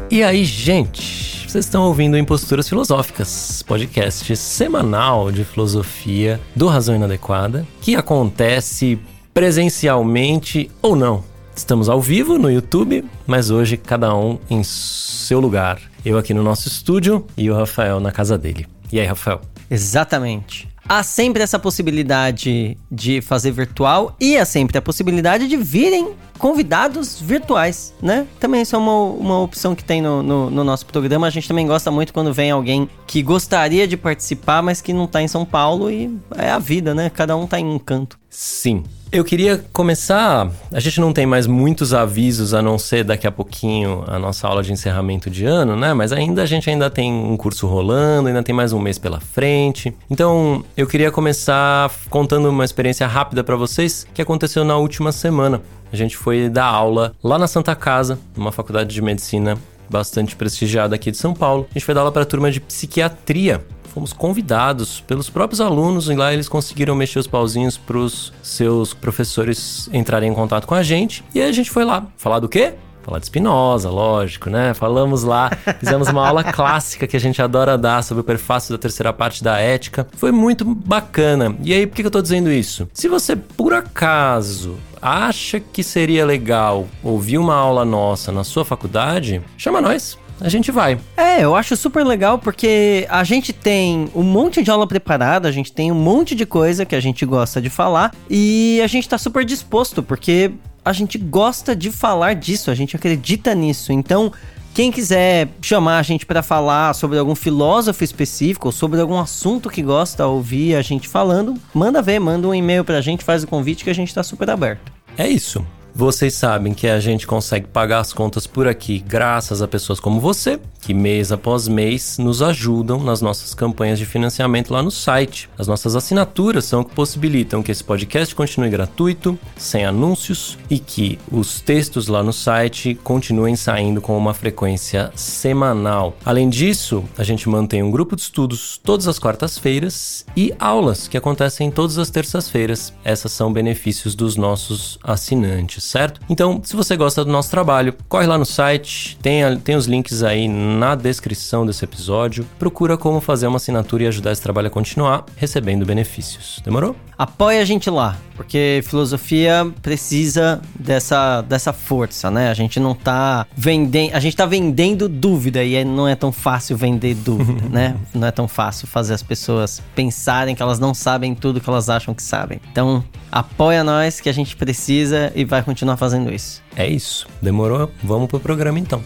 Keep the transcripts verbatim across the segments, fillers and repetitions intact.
E aí, gente? Vocês estão ouvindo Imposturas Filosóficas, podcast semanal de filosofia do Razão Inadequada, que acontece presencialmente ou não. Estamos ao vivo no YouTube, mas hoje cada um em seu lugar. Eu aqui no nosso estúdio e o Rafael na casa dele. E aí, Rafael? Exatamente. Há sempre essa possibilidade de fazer virtual e há sempre a possibilidade de virem convidados virtuais, né? Também isso é uma, uma opção que tem no, no, no nosso programa. A gente também gosta muito quando vem alguém que gostaria de participar, mas que não tá em São Paulo, e é a vida, né? Cada um tá em um canto. Sim. Eu queria começar... A gente não tem mais muitos avisos, a não ser daqui a pouquinho a nossa aula de encerramento de ano, né? Mas ainda a gente ainda tem um curso rolando, ainda tem mais um mês pela frente. Então, eu queria começar contando uma experiência rápida para vocês que aconteceu na última semana. A gente foi dar aula lá na Santa Casa, numa faculdade de medicina bastante prestigiada aqui de São Paulo. A gente foi dar aula para a turma de psiquiatria. Fomos convidados pelos próprios alunos e lá eles conseguiram mexer os pauzinhos para os seus professores entrarem em contato com a gente. E aí a gente foi lá falar do quê? Falar de Spinoza, lógico, né? Falamos lá, fizemos uma aula clássica que a gente adora dar sobre o prefácio da terceira parte da Ética. Foi muito bacana. E aí, por que eu tô dizendo isso? Se você, por acaso, acha que seria legal ouvir uma aula nossa na sua faculdade, chama nós. A gente vai. É, eu acho super legal porque a gente tem um monte de aula preparada, a gente tem um monte de coisa que a gente gosta de falar e a gente tá super disposto porque a gente gosta de falar disso, a gente acredita nisso. Então, quem quiser chamar a gente pra falar sobre algum filósofo específico ou sobre algum assunto que gosta de ouvir a gente falando, manda ver, manda um e-mail pra gente, faz o convite que a gente tá super aberto. É isso. Vocês sabem que a gente consegue pagar as contas por aqui graças a pessoas como você, que mês após mês nos ajudam nas nossas campanhas de financiamento lá no site. As nossas assinaturas são o que possibilitam que esse podcast continue gratuito, sem anúncios, e que os textos lá no site continuem saindo com uma frequência semanal. Além disso, a gente mantém um grupo de estudos todas as quartas-feiras e aulas que acontecem todas as terças-feiras. Essas são benefícios dos nossos assinantes. Certo? Então, se você gosta do nosso trabalho, corre lá no site, tem, tem os links aí na descrição desse episódio. Procura como fazer uma assinatura e ajudar esse trabalho a continuar recebendo benefícios. Demorou? Apoia a gente lá, porque filosofia precisa dessa, dessa força, né? A gente não tá vendendo, a gente tá vendendo dúvida e não é tão fácil vender dúvida, né? Não é tão fácil fazer as pessoas pensarem que elas não sabem tudo que elas acham que sabem. Então, apoia nós que a gente precisa e vai continuar fazendo isso. É isso. Demorou? Vamos pro programa então.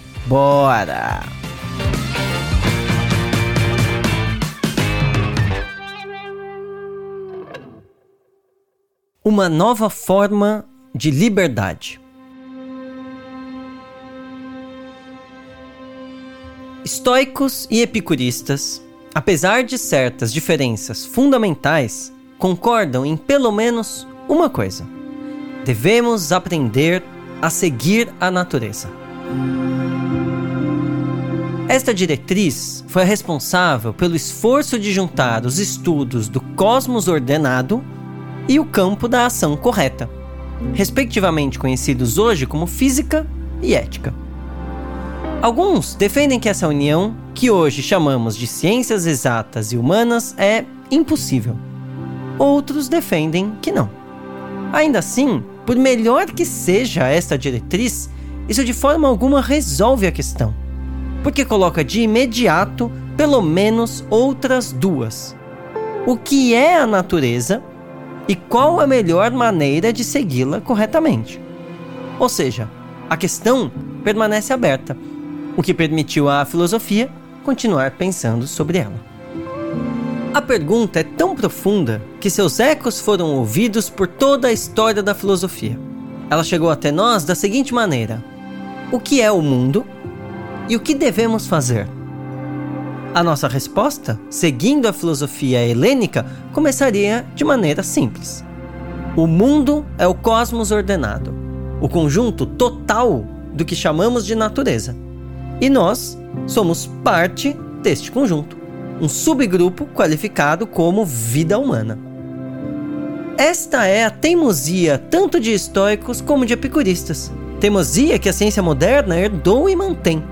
Bora! Uma nova forma de liberdade. Estoicos e epicuristas, apesar de certas diferenças fundamentais, concordam em pelo menos uma coisa: devemos aprender a seguir a natureza. Esta diretriz foi a responsável pelo esforço de juntar os estudos do cosmos ordenado e o campo da ação correta, respectivamente conhecidos hoje como física e ética. Alguns defendem que essa união, que hoje chamamos de ciências exatas e humanas, é impossível. Outros defendem que não. Ainda assim, por melhor que seja esta diretriz, isso de forma alguma resolve a questão, porque coloca de imediato pelo menos outras duas: o que é a natureza e qual a melhor maneira de segui-la corretamente. Ou seja, a questão permanece aberta, o que permitiu à filosofia continuar pensando sobre ela. A pergunta é tão profunda que seus ecos foram ouvidos por toda a história da filosofia. Ela chegou até nós da seguinte maneira: o que é o mundo e o que devemos fazer? A nossa resposta, seguindo a filosofia helênica, começaria de maneira simples. O mundo é o cosmos ordenado, o conjunto total do que chamamos de natureza. E nós somos parte deste conjunto, um subgrupo qualificado como vida humana. Esta é a teimosia tanto de estoicos como de epicuristas. Teimosia que a ciência moderna herdou e mantém.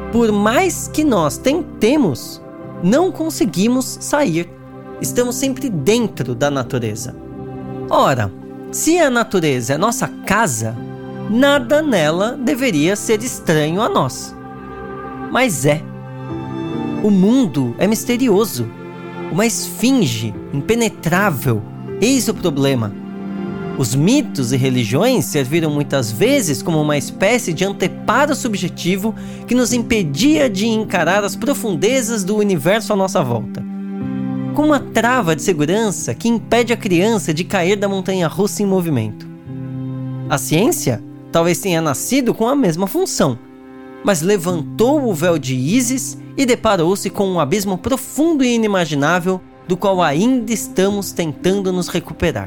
Por mais que nós tentemos, não conseguimos sair. Estamos sempre dentro da natureza. Ora, se a natureza é nossa casa, nada nela deveria ser estranho a nós. Mas é. O mundo é misterioso, uma esfinge impenetrável. Eis o problema. Os mitos e religiões serviram muitas vezes como uma espécie de anteparo subjetivo que nos impedia de encarar as profundezas do universo à nossa volta. Como uma trava de segurança que impede a criança de cair da montanha-russa em movimento. A ciência talvez tenha nascido com a mesma função, mas levantou o véu de Ísis e deparou-se com um abismo profundo e inimaginável do qual ainda estamos tentando nos recuperar.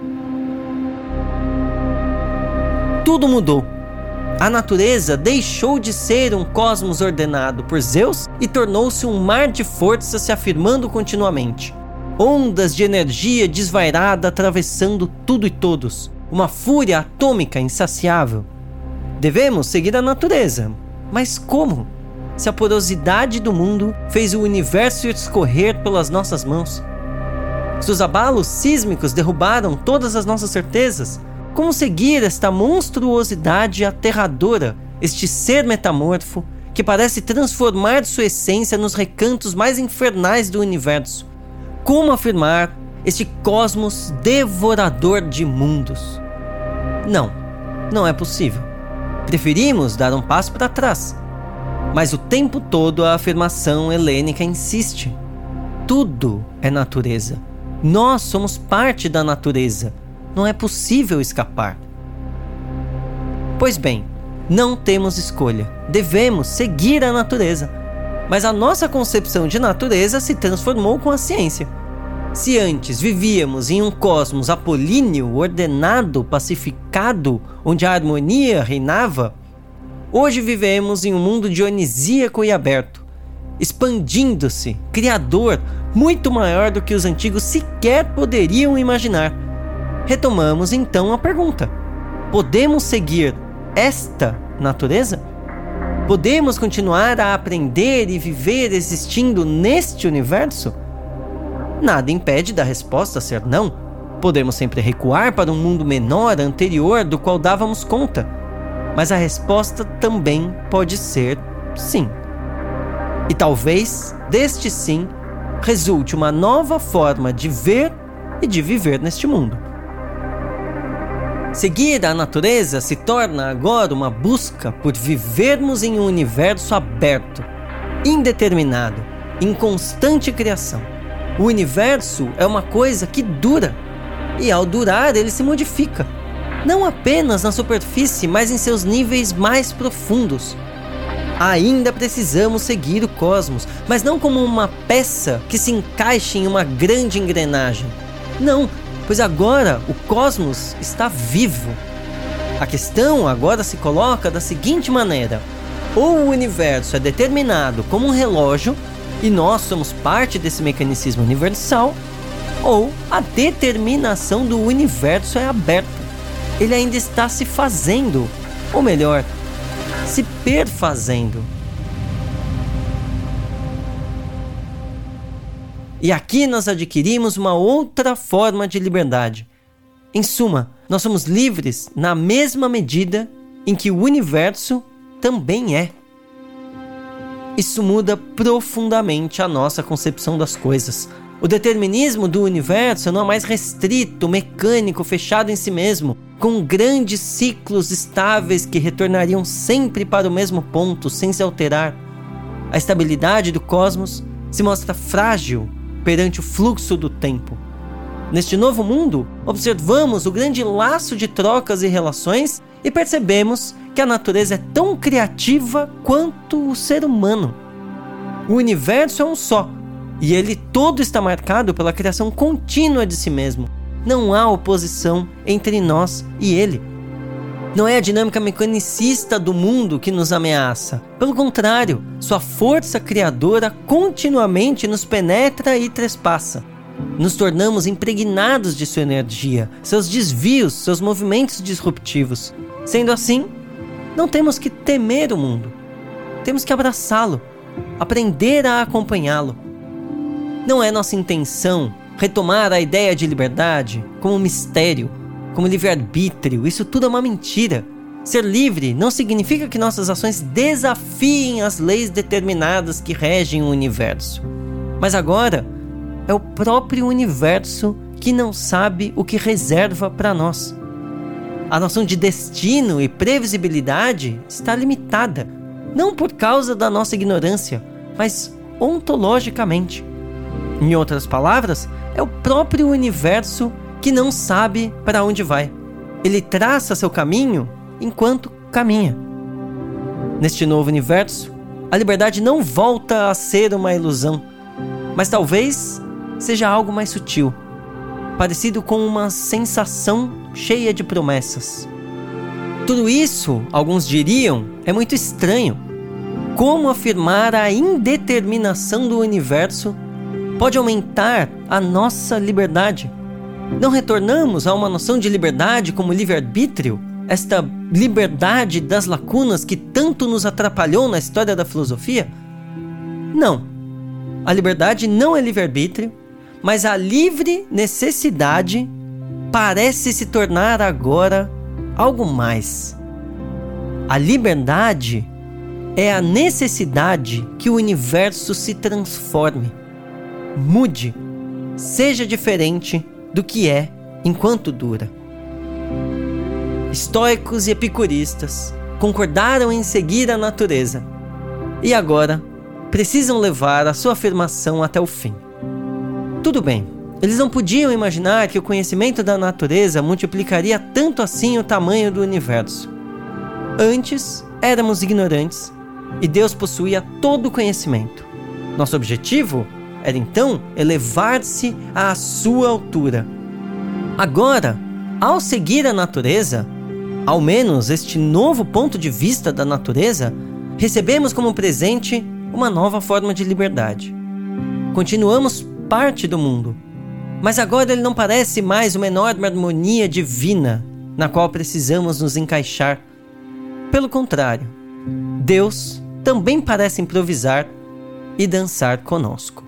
Tudo mudou. A natureza deixou de ser um cosmos ordenado por Zeus e tornou-se um mar de força se afirmando continuamente. Ondas de energia desvairada atravessando tudo e todos. Uma fúria atômica insaciável. Devemos seguir a natureza. Mas como? Se a porosidade do mundo fez o universo escorrer pelas nossas mãos. Se os abalos sísmicos derrubaram todas as nossas certezas, como seguir esta monstruosidade aterradora, este ser metamorfo que parece transformar sua essência nos recantos mais infernais do universo? Como afirmar este cosmos devorador de mundos? Não, não é possível. Preferimos dar um passo para trás. Mas o tempo todo a afirmação helênica insiste. Tudo é natureza. Nós somos parte da natureza. Não é possível escapar. Pois bem, não temos escolha. Devemos seguir a natureza. Mas a nossa concepção de natureza se transformou com a ciência. Se antes vivíamos em um cosmos apolíneo, ordenado, pacificado, onde a harmonia reinava, hoje vivemos em um mundo dionisíaco e aberto, expandindo-se, criador, muito maior do que os antigos sequer poderiam imaginar. Retomamos então a pergunta: podemos seguir esta natureza? Podemos continuar a aprender e viver existindo neste universo? Nada impede da resposta ser não. Podemos sempre recuar para um mundo menor, anterior, do qual dávamos conta. Mas a resposta também pode ser sim. E talvez deste sim resulte uma nova forma de ver e de viver neste mundo. Seguir a natureza se torna agora uma busca por vivermos em um universo aberto, indeterminado, em constante criação. O universo é uma coisa que dura, e ao durar ele se modifica, não apenas na superfície, mas em seus níveis mais profundos. Ainda precisamos seguir o cosmos, mas não como uma peça que se encaixa em uma grande engrenagem. Não, pois agora o cosmos está vivo. A questão agora se coloca da seguinte maneira: ou o universo é determinado como um relógio, e nós somos parte desse mecanicismo universal, ou a determinação do universo é aberta. Ele ainda está se fazendo, ou melhor, se perfazendo. E aqui nós adquirimos uma outra forma de liberdade. Em suma, nós somos livres na mesma medida em que o universo também é. Isso muda profundamente a nossa concepção das coisas. O determinismo do universo não é mais restrito, mecânico, fechado em si mesmo, com grandes ciclos estáveis que retornariam sempre para o mesmo ponto, sem se alterar. A estabilidade do cosmos se mostra frágil perante o fluxo do tempo. Neste novo mundo, observamos o grande laço de trocas e relações e percebemos que a natureza é tão criativa quanto o ser humano. O universo é um só, e ele todo está marcado pela criação contínua de si mesmo. Não há oposição entre nós e ele. Não é a dinâmica mecanicista do mundo que nos ameaça. Pelo contrário, sua força criadora continuamente nos penetra e trespassa. Nos tornamos impregnados de sua energia, seus desvios, seus movimentos disruptivos. Sendo assim, não temos que temer o mundo. temos que abraçá-lo, aprender a acompanhá-lo. Não é nossa intenção retomar a ideia de liberdade como mistério, como livre-arbítrio. Isso tudo é uma mentira. Ser livre não significa que nossas ações desafiem as leis determinadas que regem o universo. Mas agora, é o próprio universo que não sabe o que reserva para nós. A noção de destino e previsibilidade está limitada, não por causa da nossa ignorância, mas ontologicamente. Em outras palavras, é o próprio universo que não sabe para onde vai. Ele traça seu caminho enquanto caminha. Neste novo universo, a liberdade não volta a ser uma ilusão, mas talvez seja algo mais sutil, parecido com uma sensação cheia de promessas. Tudo isso, alguns diriam, é muito estranho. Como afirmar a indeterminação do universo pode aumentar a nossa liberdade? Não retornamos a uma noção de liberdade como livre-arbítrio? Esta liberdade das lacunas que tanto nos atrapalhou na história da filosofia? Não. A liberdade não é livre-arbítrio, mas a livre necessidade parece se tornar agora algo mais. A liberdade é a necessidade que o universo se transforme, mude, seja diferente do que é enquanto dura. Estoicos e epicuristas concordaram em seguir a natureza e agora precisam levar a sua afirmação até o fim. Tudo bem, eles não podiam imaginar que o conhecimento da natureza multiplicaria tanto assim o tamanho do universo. Antes, éramos ignorantes e Deus possuía todo o conhecimento. Nosso objetivo era então elevar-se à sua altura. Agora, ao seguir a natureza, ao menos este novo ponto de vista da natureza, recebemos como presente uma nova forma de liberdade. Continuamos parte do mundo, mas agora ele não parece mais uma enorme harmonia divina na qual precisamos nos encaixar. Pelo contrário, Deus também parece improvisar e dançar conosco.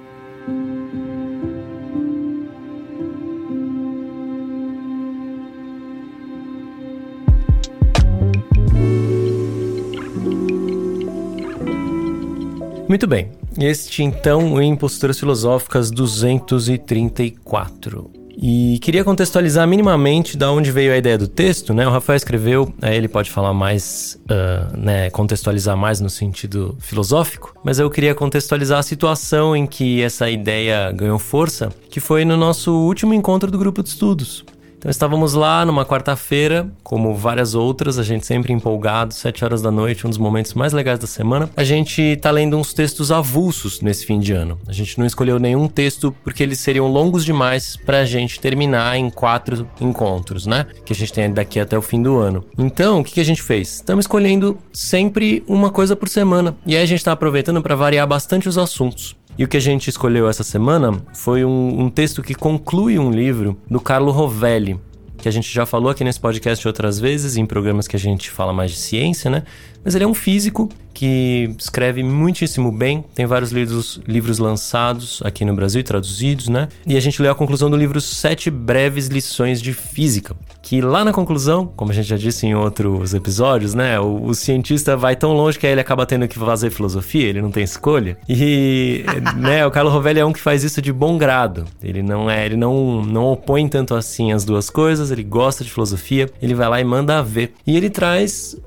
Muito bem, este então em Posturas Filosóficas duzentos e trinta e quatro. E queria contextualizar minimamente da onde veio a ideia do texto, né? O Rafael escreveu, aí ele pode falar mais, uh, né, contextualizar mais no sentido filosófico, mas eu queria contextualizar a situação em que essa ideia ganhou força, que foi no nosso último encontro do grupo de estudos. Então estávamos lá numa quarta-feira, como várias outras, a gente sempre empolgado, sete horas da noite, um dos momentos mais legais da semana. A gente tá lendo uns textos avulsos nesse fim de ano. A gente não escolheu nenhum texto porque eles seriam longos demais pra gente terminar em quatro encontros, né? Que a gente tem daqui até o fim do ano. Então, o que, que a gente fez? Estamos escolhendo sempre uma coisa por semana. E aí a gente tá aproveitando para variar bastante os assuntos. E o que a gente escolheu essa semana foi um, um texto que conclui um livro do Carlo Rovelli, que a gente já falou aqui nesse podcast outras vezes, em programas que a gente fala mais de ciência, né? Mas ele é um físico que escreve muitíssimo bem, tem vários livros, livros lançados aqui no Brasil e traduzidos, né? E a gente leu a conclusão do livro Sete Breves Lições de Física, que lá na conclusão, como a gente já disse em outros episódios, né? O, o cientista vai tão longe que aí ele acaba tendo que fazer filosofia, ele não tem escolha. E, né, o Carlo Rovelli é um que faz isso de bom grado. Ele não é, ele não, não opõe tanto assim as duas coisas, ele gosta de filosofia, ele vai lá e manda ver. E ele traz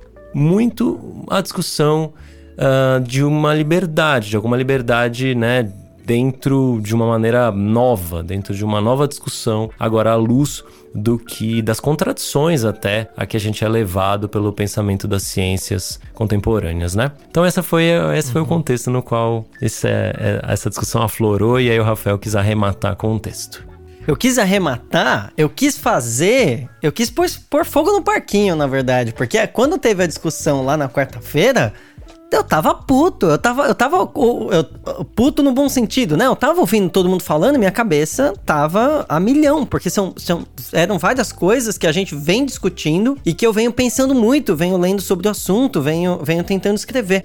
muito a discussão uh, de uma liberdade, de alguma liberdade, né, dentro de uma maneira nova, dentro de uma nova discussão, agora à luz do que, das contradições até a que a gente é levado pelo pensamento das ciências contemporâneas, né? Então essa foi, esse uhum. foi o contexto no qual esse, é, essa discussão aflorou e aí o Rafael quis arrematar com o texto. Eu quis arrematar, eu quis fazer, eu quis pôr, pôr fogo no parquinho, na verdade, porque quando teve a discussão lá na quarta-feira, eu tava puto, eu tava, eu tava eu, eu, puto no bom sentido, né? Eu tava ouvindo todo mundo falando e minha cabeça tava a milhão, porque são, são, eram várias coisas que a gente vem discutindo e que eu venho pensando muito, venho lendo sobre o assunto, venho, venho tentando escrever.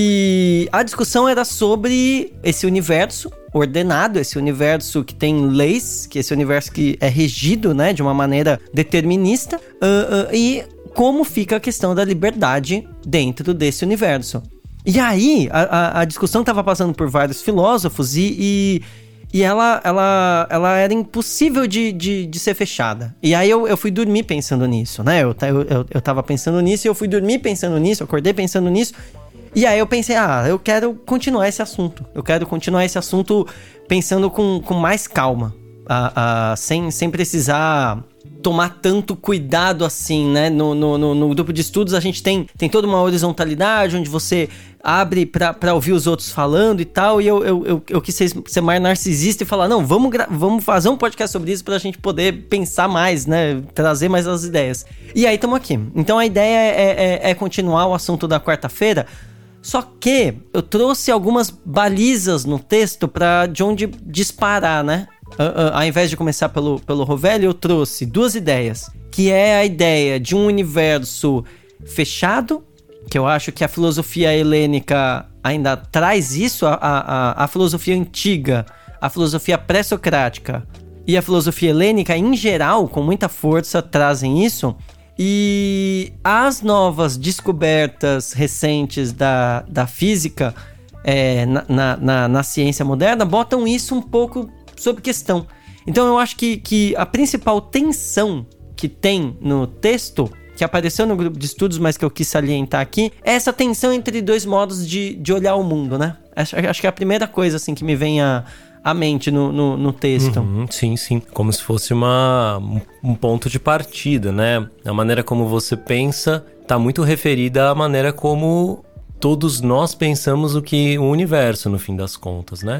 E a discussão era sobre esse universo ordenado, esse universo que tem leis, que esse universo que é regido, né, de uma maneira determinista, uh, uh, e como fica a questão da liberdade dentro desse universo. E aí, a, a, a discussão estava passando por vários filósofos e, e, e ela, ela, ela era impossível de, de, de ser fechada. E aí eu, eu fui dormir pensando nisso, né? Eu, eu, eu tava pensando nisso e eu fui dormir pensando nisso, eu acordei pensando nisso. E aí eu pensei, ah, eu quero continuar esse assunto. Eu quero continuar esse assunto pensando com, com mais calma. Ah, ah, sem, sem precisar tomar tanto cuidado assim, né? No, no, no, no grupo de estudos a gente tem, tem toda uma horizontalidade, onde você abre pra, pra ouvir os outros falando e tal, e eu, eu, eu, eu quis ser, ser mais narcisista e falar, não, vamos, gra- vamos fazer um podcast sobre isso pra gente poder pensar mais, né? Trazer mais as ideias. E aí estamos aqui. Então a ideia é, é, é continuar o assunto da quarta-feira, só que eu trouxe algumas balizas no texto pra de onde disparar, né? Uh, uh, ao invés de começar pelo, pelo Rovelli, eu trouxe duas ideias, que é a ideia de um universo fechado, que eu acho que a filosofia helênica ainda traz isso, a, a, a filosofia antiga, a filosofia pré-socrática e a filosofia helênica em geral, com muita força, trazem isso. E as novas descobertas recentes da, da física é, na, na, na, na ciência moderna botam isso um pouco sob questão. Então eu acho que, que a principal tensão que tem no texto, que apareceu no grupo de estudos, mas que eu quis salientar aqui, é essa tensão entre dois modos de, de olhar o mundo, né? Acho, acho que é a primeira coisa assim, que me vem à, à mente no, no, no texto. Uhum, sim, sim. Como se fosse uma, um ponto de partida, né? A maneira como você pensa está muito referida à maneira como todos nós pensamos o que o universo, no fim das contas, né?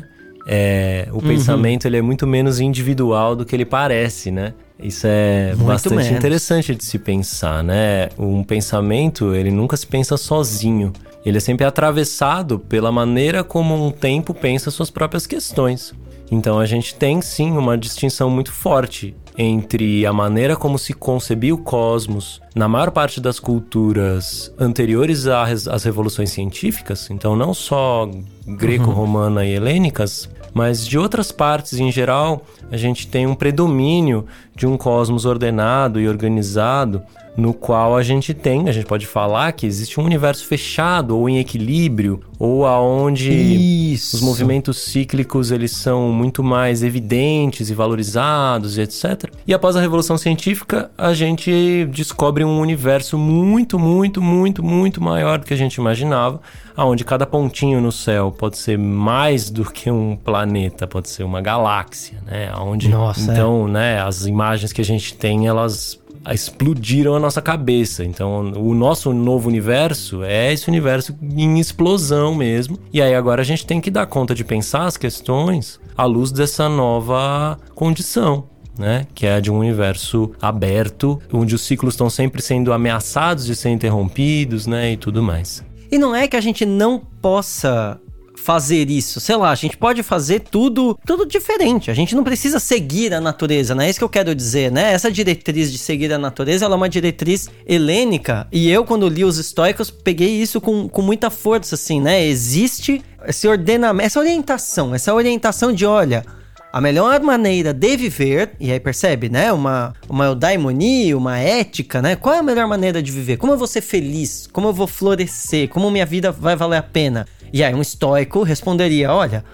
É, o uhum. pensamento ele é muito menos individual do que ele parece, né? Isso é muito bastante menos. Interessante de se pensar, né? Um pensamento, ele nunca se pensa sozinho. Ele é sempre atravessado pela maneira como um tempo pensa suas próprias questões. Então a gente tem sim uma distinção muito forte entre a maneira como se concebia o cosmos na maior parte das culturas anteriores às revoluções científicas, então não só greco-romana uhum. e helênicas, mas de outras partes em geral, a gente tem um predomínio de um cosmos ordenado e organizado, no qual a gente tem, a gente pode falar que existe um universo fechado ou em equilíbrio, ou aonde Isso. os movimentos cíclicos eles são muito mais evidentes e valorizados e etcétera. E após a Revolução Científica, a gente descobre um universo muito, muito, muito, muito maior do que a gente imaginava, aonde cada pontinho no céu pode ser mais do que um planeta, pode ser uma galáxia, né? Aonde, Nossa, então, é. né, as imagens que a gente tem, elas explodiram a nossa cabeça. Então, o nosso novo universo é esse universo em explosão mesmo. E aí agora a gente tem que dar conta de pensar as questões à luz dessa nova condição, né? Que é a de um universo aberto, onde os ciclos estão sempre sendo ameaçados de ser interrompidos, né? E tudo mais. E não é que a gente não possa fazer isso, sei lá, a gente pode fazer tudo tudo diferente, a gente não precisa seguir a natureza, né? É isso que eu quero dizer, né? Essa diretriz de seguir a natureza, ela é uma diretriz helênica, e eu, quando li os estoicos, peguei isso com, com muita força, assim, né? Existe esse ordenamento, essa orientação, essa orientação de, olha, a melhor maneira de viver, e aí percebe, né? Uma, uma eudaimonia, uma ética, né? Qual é a melhor maneira de viver? Como eu vou ser feliz? Como eu vou florescer? Como minha vida vai valer a pena? E aí um estoico responderia, olha,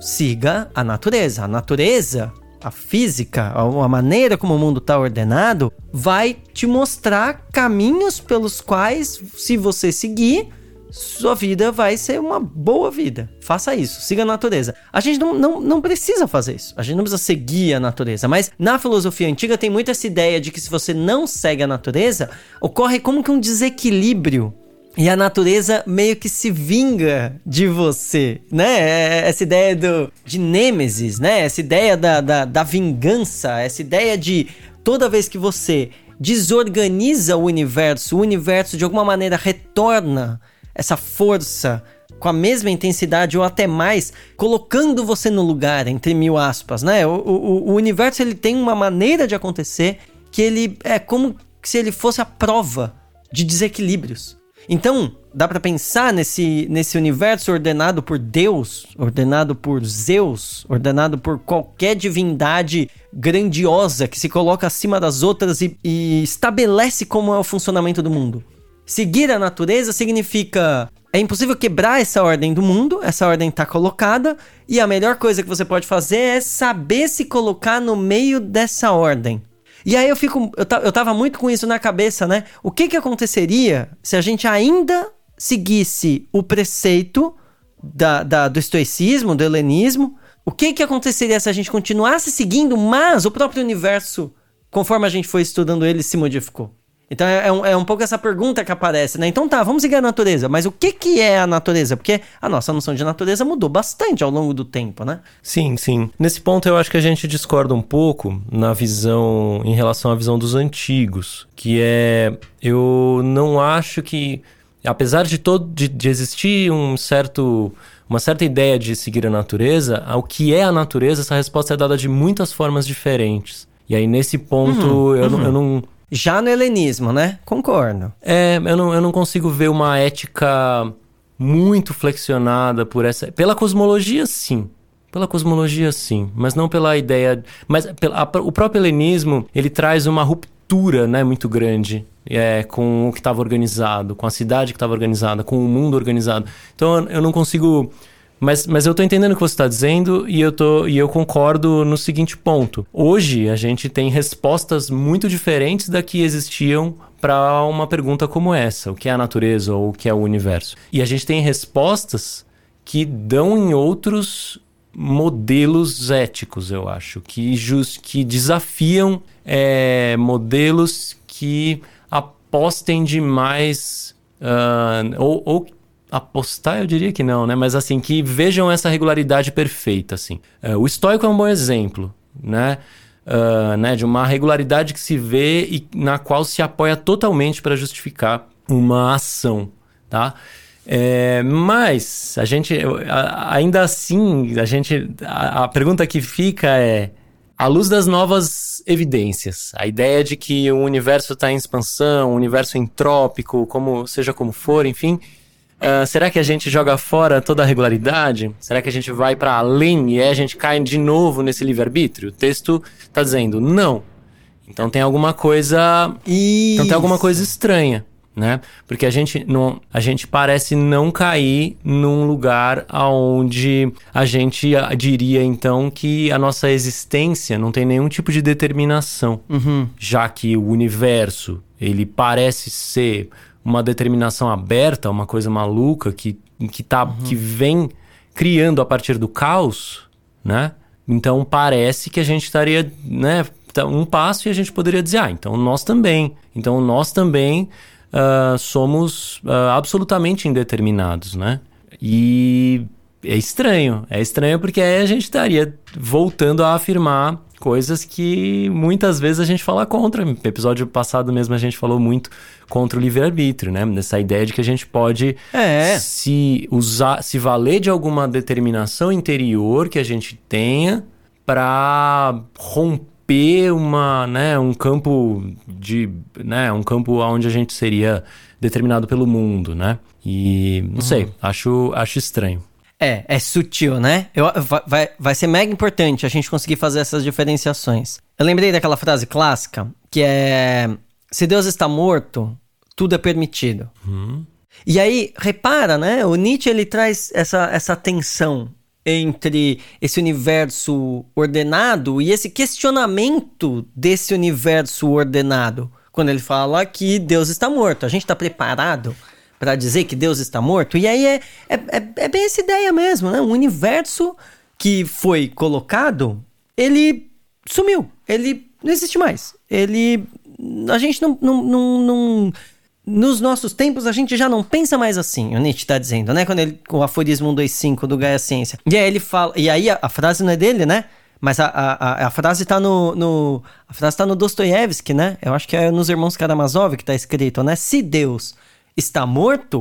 siga a natureza. A natureza, a física, a maneira como o mundo está ordenado, vai te mostrar caminhos pelos quais, se você seguir, sua vida vai ser uma boa vida. Faça isso, siga a natureza. A gente não, não, não precisa fazer isso, a gente não precisa seguir a natureza, mas na filosofia antiga tem muito essa ideia de que se você não segue a natureza, ocorre como que um desequilíbrio. E a natureza meio que se vinga de você, né? Essa ideia do, de nêmesis, né? Essa ideia da, da, da vingança, essa ideia de toda vez que você desorganiza o universo, o universo de alguma maneira retorna essa força com a mesma intensidade ou até mais, colocando você no lugar, entre mil aspas, né? O, o, o universo, ele tem uma maneira de acontecer que ele é como se ele fosse a prova de desequilíbrios. Então, dá pra pensar nesse, nesse universo ordenado por Deus, ordenado por Zeus, ordenado por qualquer divindade grandiosa que se coloca acima das outras e, e estabelece como é o funcionamento do mundo. Seguir a natureza significa... É impossível quebrar essa ordem do mundo, essa ordem tá colocada, e a melhor coisa que você pode fazer é saber se colocar no meio dessa ordem. E aí eu fico, eu, eu tava muito com isso na cabeça, né? O que que aconteceria se a gente ainda seguisse o preceito da, da, do estoicismo, do helenismo? O que que aconteceria se a gente continuasse seguindo, mas o próprio universo, conforme a gente foi estudando ele, se modificou? Então é, é, um, é um pouco essa pergunta que aparece, né? Então tá, vamos seguir a natureza, mas o que que é a natureza? Porque a nossa noção de natureza mudou bastante ao longo do tempo, né? Sim, sim. Nesse ponto eu acho que a gente discorda um pouco na visão, em relação à visão dos antigos, que é, eu não acho que, apesar de, todo, de, de existir um certo, uma certa ideia de seguir a natureza, ao que é a natureza, essa resposta é dada de muitas formas diferentes. E aí nesse ponto uhum, eu, uhum. eu não... Já no helenismo, né? Concordo. É, eu não, eu não consigo ver uma ética muito flexionada por essa... Pela cosmologia, sim. Pela cosmologia, sim. Mas não pela ideia... Mas pela, a, o próprio helenismo, ele traz uma ruptura, né, muito grande é, com o que estava organizado, com a cidade que estava organizada, com o mundo organizado. Então, eu, eu não consigo... Mas, mas eu tô entendendo o que você está dizendo e eu, tô, e eu concordo no seguinte ponto. Hoje, a gente tem respostas muito diferentes da que existiam para uma pergunta como essa. O que é a natureza ou o que é o universo? E a gente tem respostas que dão em outros modelos éticos, eu acho. Que, just, que desafiam é, modelos que apostem demais... Uh, ou... ou apostar, eu diria que não, né? Mas assim, que vejam essa regularidade perfeita, assim. Uh, o estoico é um bom exemplo, né? Uh, né? De uma regularidade que se vê e na qual se apoia totalmente para justificar uma ação, tá? É, mas, a gente, ainda assim, a gente, a, a pergunta que fica é, à luz das novas evidências, a ideia de que o universo está em expansão, o universo entrópico, como, seja como for, enfim... Uh, será que a gente joga fora toda a regularidade? Será que a gente vai para além e aí a gente cai de novo nesse livre-arbítrio? O texto está dizendo não. Então tem alguma coisa... Isso. Então tem alguma coisa estranha, né? Porque a gente, não, a gente parece não cair num lugar onde a gente diria, então, que a nossa existência não tem nenhum tipo de determinação. Uhum. Já que o universo, ele parece ser... uma determinação aberta, uma coisa maluca que, que, tá, uhum. que vem criando a partir do caos, né? Então parece que a gente estaria, né, um passo e a gente poderia dizer, ah, então nós também. Então nós também uh, somos uh, absolutamente indeterminados, né? E é estranho, é estranho porque aí a gente estaria voltando a afirmar coisas que muitas vezes a gente fala contra. No episódio passado mesmo a gente falou muito contra o livre-arbítrio, né? Nessa ideia de que a gente pode é. se usar, se valer de alguma determinação interior que a gente tenha para romper uma, né, um campo de, né, um campo onde a gente seria determinado pelo mundo, né? E não uhum. sei, acho, acho estranho. É, é sutil, né? Eu, vai, vai ser mega importante a gente conseguir fazer essas diferenciações. Eu lembrei daquela frase clássica, que é... Se Deus está morto, tudo é permitido. Uhum. E aí, repara, né? O Nietzsche, ele traz essa, essa tensão entre esse universo ordenado e esse questionamento desse universo ordenado. Quando ele fala que Deus está morto. A gente está preparado para dizer que Deus está morto? E aí é, é, é, é bem essa ideia mesmo, né? Um universo que foi colocado, ele sumiu. Ele não existe mais. Ele... A gente não... não, não, não nos nossos tempos, a gente já não pensa mais assim, o Nietzsche está dizendo, né? Quando ele... O aforismo cento e vinte e cinco do Gaia Ciência. E aí ele fala... E aí a, a frase não é dele, né? Mas a, a, a frase tá no... no a frase tá no Dostoiévski, né? Eu acho que é nos Irmãos Karamazov que tá escrito, né? Se Deus... está morto,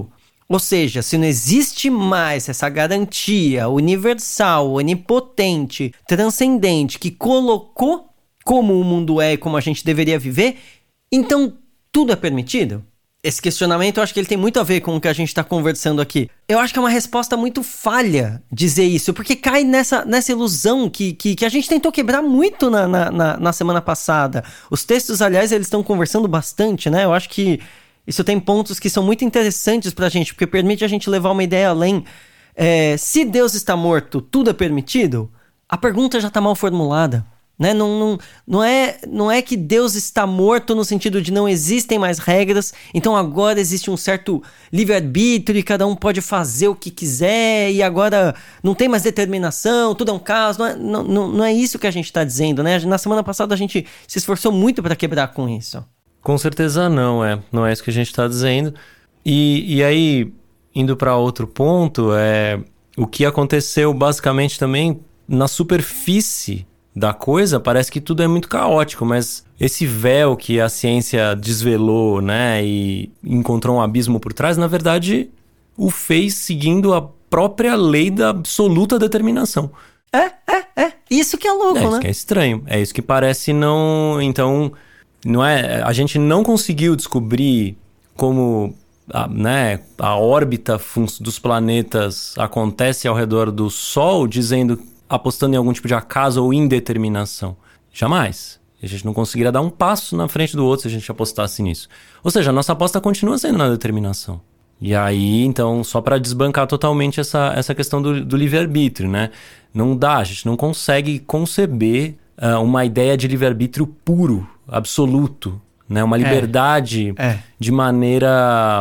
Ou seja, se não existe mais essa garantia universal, onipotente, transcendente, que colocou como o mundo é e como a gente deveria viver, então tudo é permitido? Esse questionamento, eu acho que ele tem muito a ver com o que a gente está conversando aqui. Eu acho que é uma resposta muito falha dizer isso, porque cai nessa, nessa ilusão que, que, que a gente tentou quebrar muito na, na, na, na semana passada. Os textos, aliás, eles estão conversando bastante, né? Eu acho que isso tem pontos que são muito interessantes pra gente, porque permite a gente levar uma ideia além. É, se Deus está morto, tudo é permitido? A pergunta já está mal formulada. Né? Não, não, não, é, não é que Deus está morto no sentido de não existem mais regras, então agora existe um certo livre-arbítrio e cada um pode fazer o que quiser e agora não tem mais determinação, tudo é um caos. Não é, não, não, não é isso que a gente está dizendo, né? Na semana passada a gente se esforçou muito para quebrar com isso. Com certeza não, é. Não é isso que a gente está dizendo. E, e aí, indo para outro ponto, é o que aconteceu basicamente também na superfície da coisa, parece que tudo é muito caótico, mas esse véu que a ciência desvelou, né, e encontrou um abismo por trás, na verdade, o fez seguindo a própria lei da absoluta determinação. É, é, é. Isso que é louco, é, né? Isso que é estranho. É isso que parece não... Então, não é... A gente não conseguiu descobrir como a, né, a órbita dos planetas acontece ao redor do Sol, dizendo... apostando em algum tipo de acaso ou indeterminação. Jamais. A gente não conseguiria dar um passo na frente do outro se a gente apostasse nisso. Ou seja, a nossa aposta continua sendo na determinação. E aí, então, só para desbancar totalmente essa, essa questão do, do livre-arbítrio, né? Não dá, a gente não consegue conceber uh, uma ideia de livre-arbítrio puro, absoluto, né? Uma liberdade é, é. de maneira...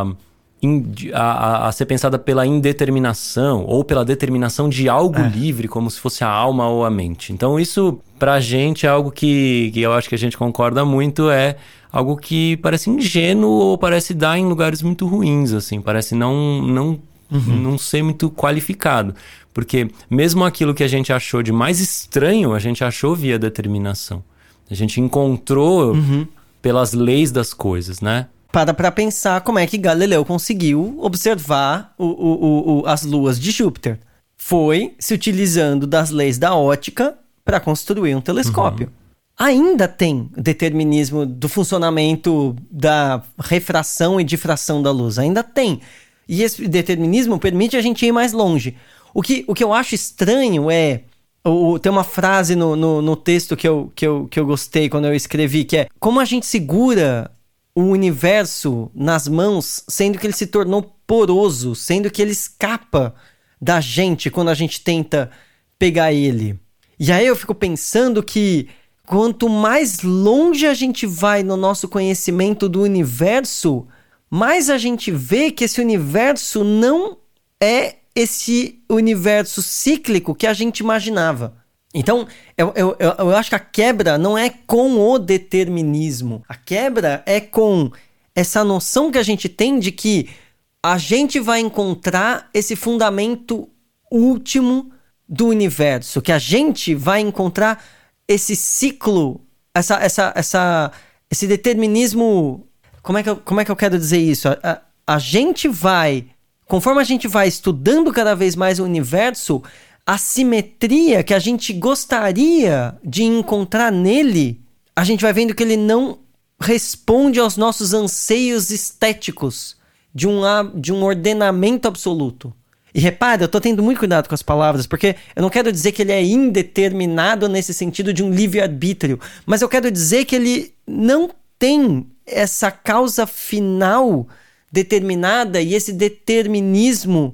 A, a, a ser pensada pela indeterminação ou pela determinação de algo é. livre, como se fosse a alma ou a mente. Então isso, pra gente, é algo que, que eu acho que a gente concorda muito, é algo que parece ingênuo ou parece dar em lugares muito ruins, assim, parece não, não, uhum. não ser muito qualificado. Porque mesmo aquilo que a gente achou de mais estranho, a gente achou via determinação. A gente encontrou uhum. pelas leis das coisas, né? Para para pensar como é que Galileu conseguiu observar o, o, o, as luas de Júpiter. Foi se utilizando das leis da ótica para construir um telescópio. Uhum. Ainda tem determinismo do funcionamento da refração e difração da luz. Ainda tem. E esse determinismo permite a gente ir mais longe. O que, o que eu acho estranho é... O, tem uma frase no, no, no texto que eu, que, eu, que eu gostei quando eu escrevi, que é: como a gente segura o universo nas mãos, sendo que ele se tornou poroso, sendo que ele escapa da gente quando a gente tenta pegar ele. E aí eu fico pensando que quanto mais longe a gente vai no nosso conhecimento do universo, mais a gente vê que esse universo não é esse universo cíclico que a gente imaginava. Então, eu, eu, eu acho que a quebra não é com o determinismo. A quebra é com essa noção que a gente tem de que a gente vai encontrar esse fundamento último do universo. Que a gente vai encontrar esse ciclo, essa, essa, essa, esse determinismo... Como é que eu, como é que eu quero dizer isso? A, a, a gente vai... Conforme a gente vai estudando cada vez mais o universo... A simetria que a gente gostaria de encontrar nele, a gente vai vendo que ele não responde aos nossos anseios estéticos de um, de um ordenamento absoluto. E repare, eu tô tendo muito cuidado com as palavras, porque eu não quero dizer que ele é indeterminado nesse sentido de um livre-arbítrio, mas eu quero dizer que ele não tem essa causa final determinada e esse determinismo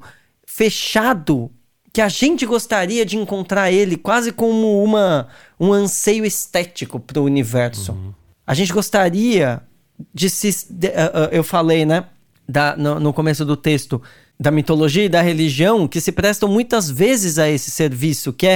fechado que a gente gostaria de encontrar ele quase como uma, um anseio estético para o universo. Uhum. A gente gostaria de se... De, uh, uh, eu falei, né, da, no, no começo do texto, da mitologia e da religião, que se prestam muitas vezes a esse serviço, que é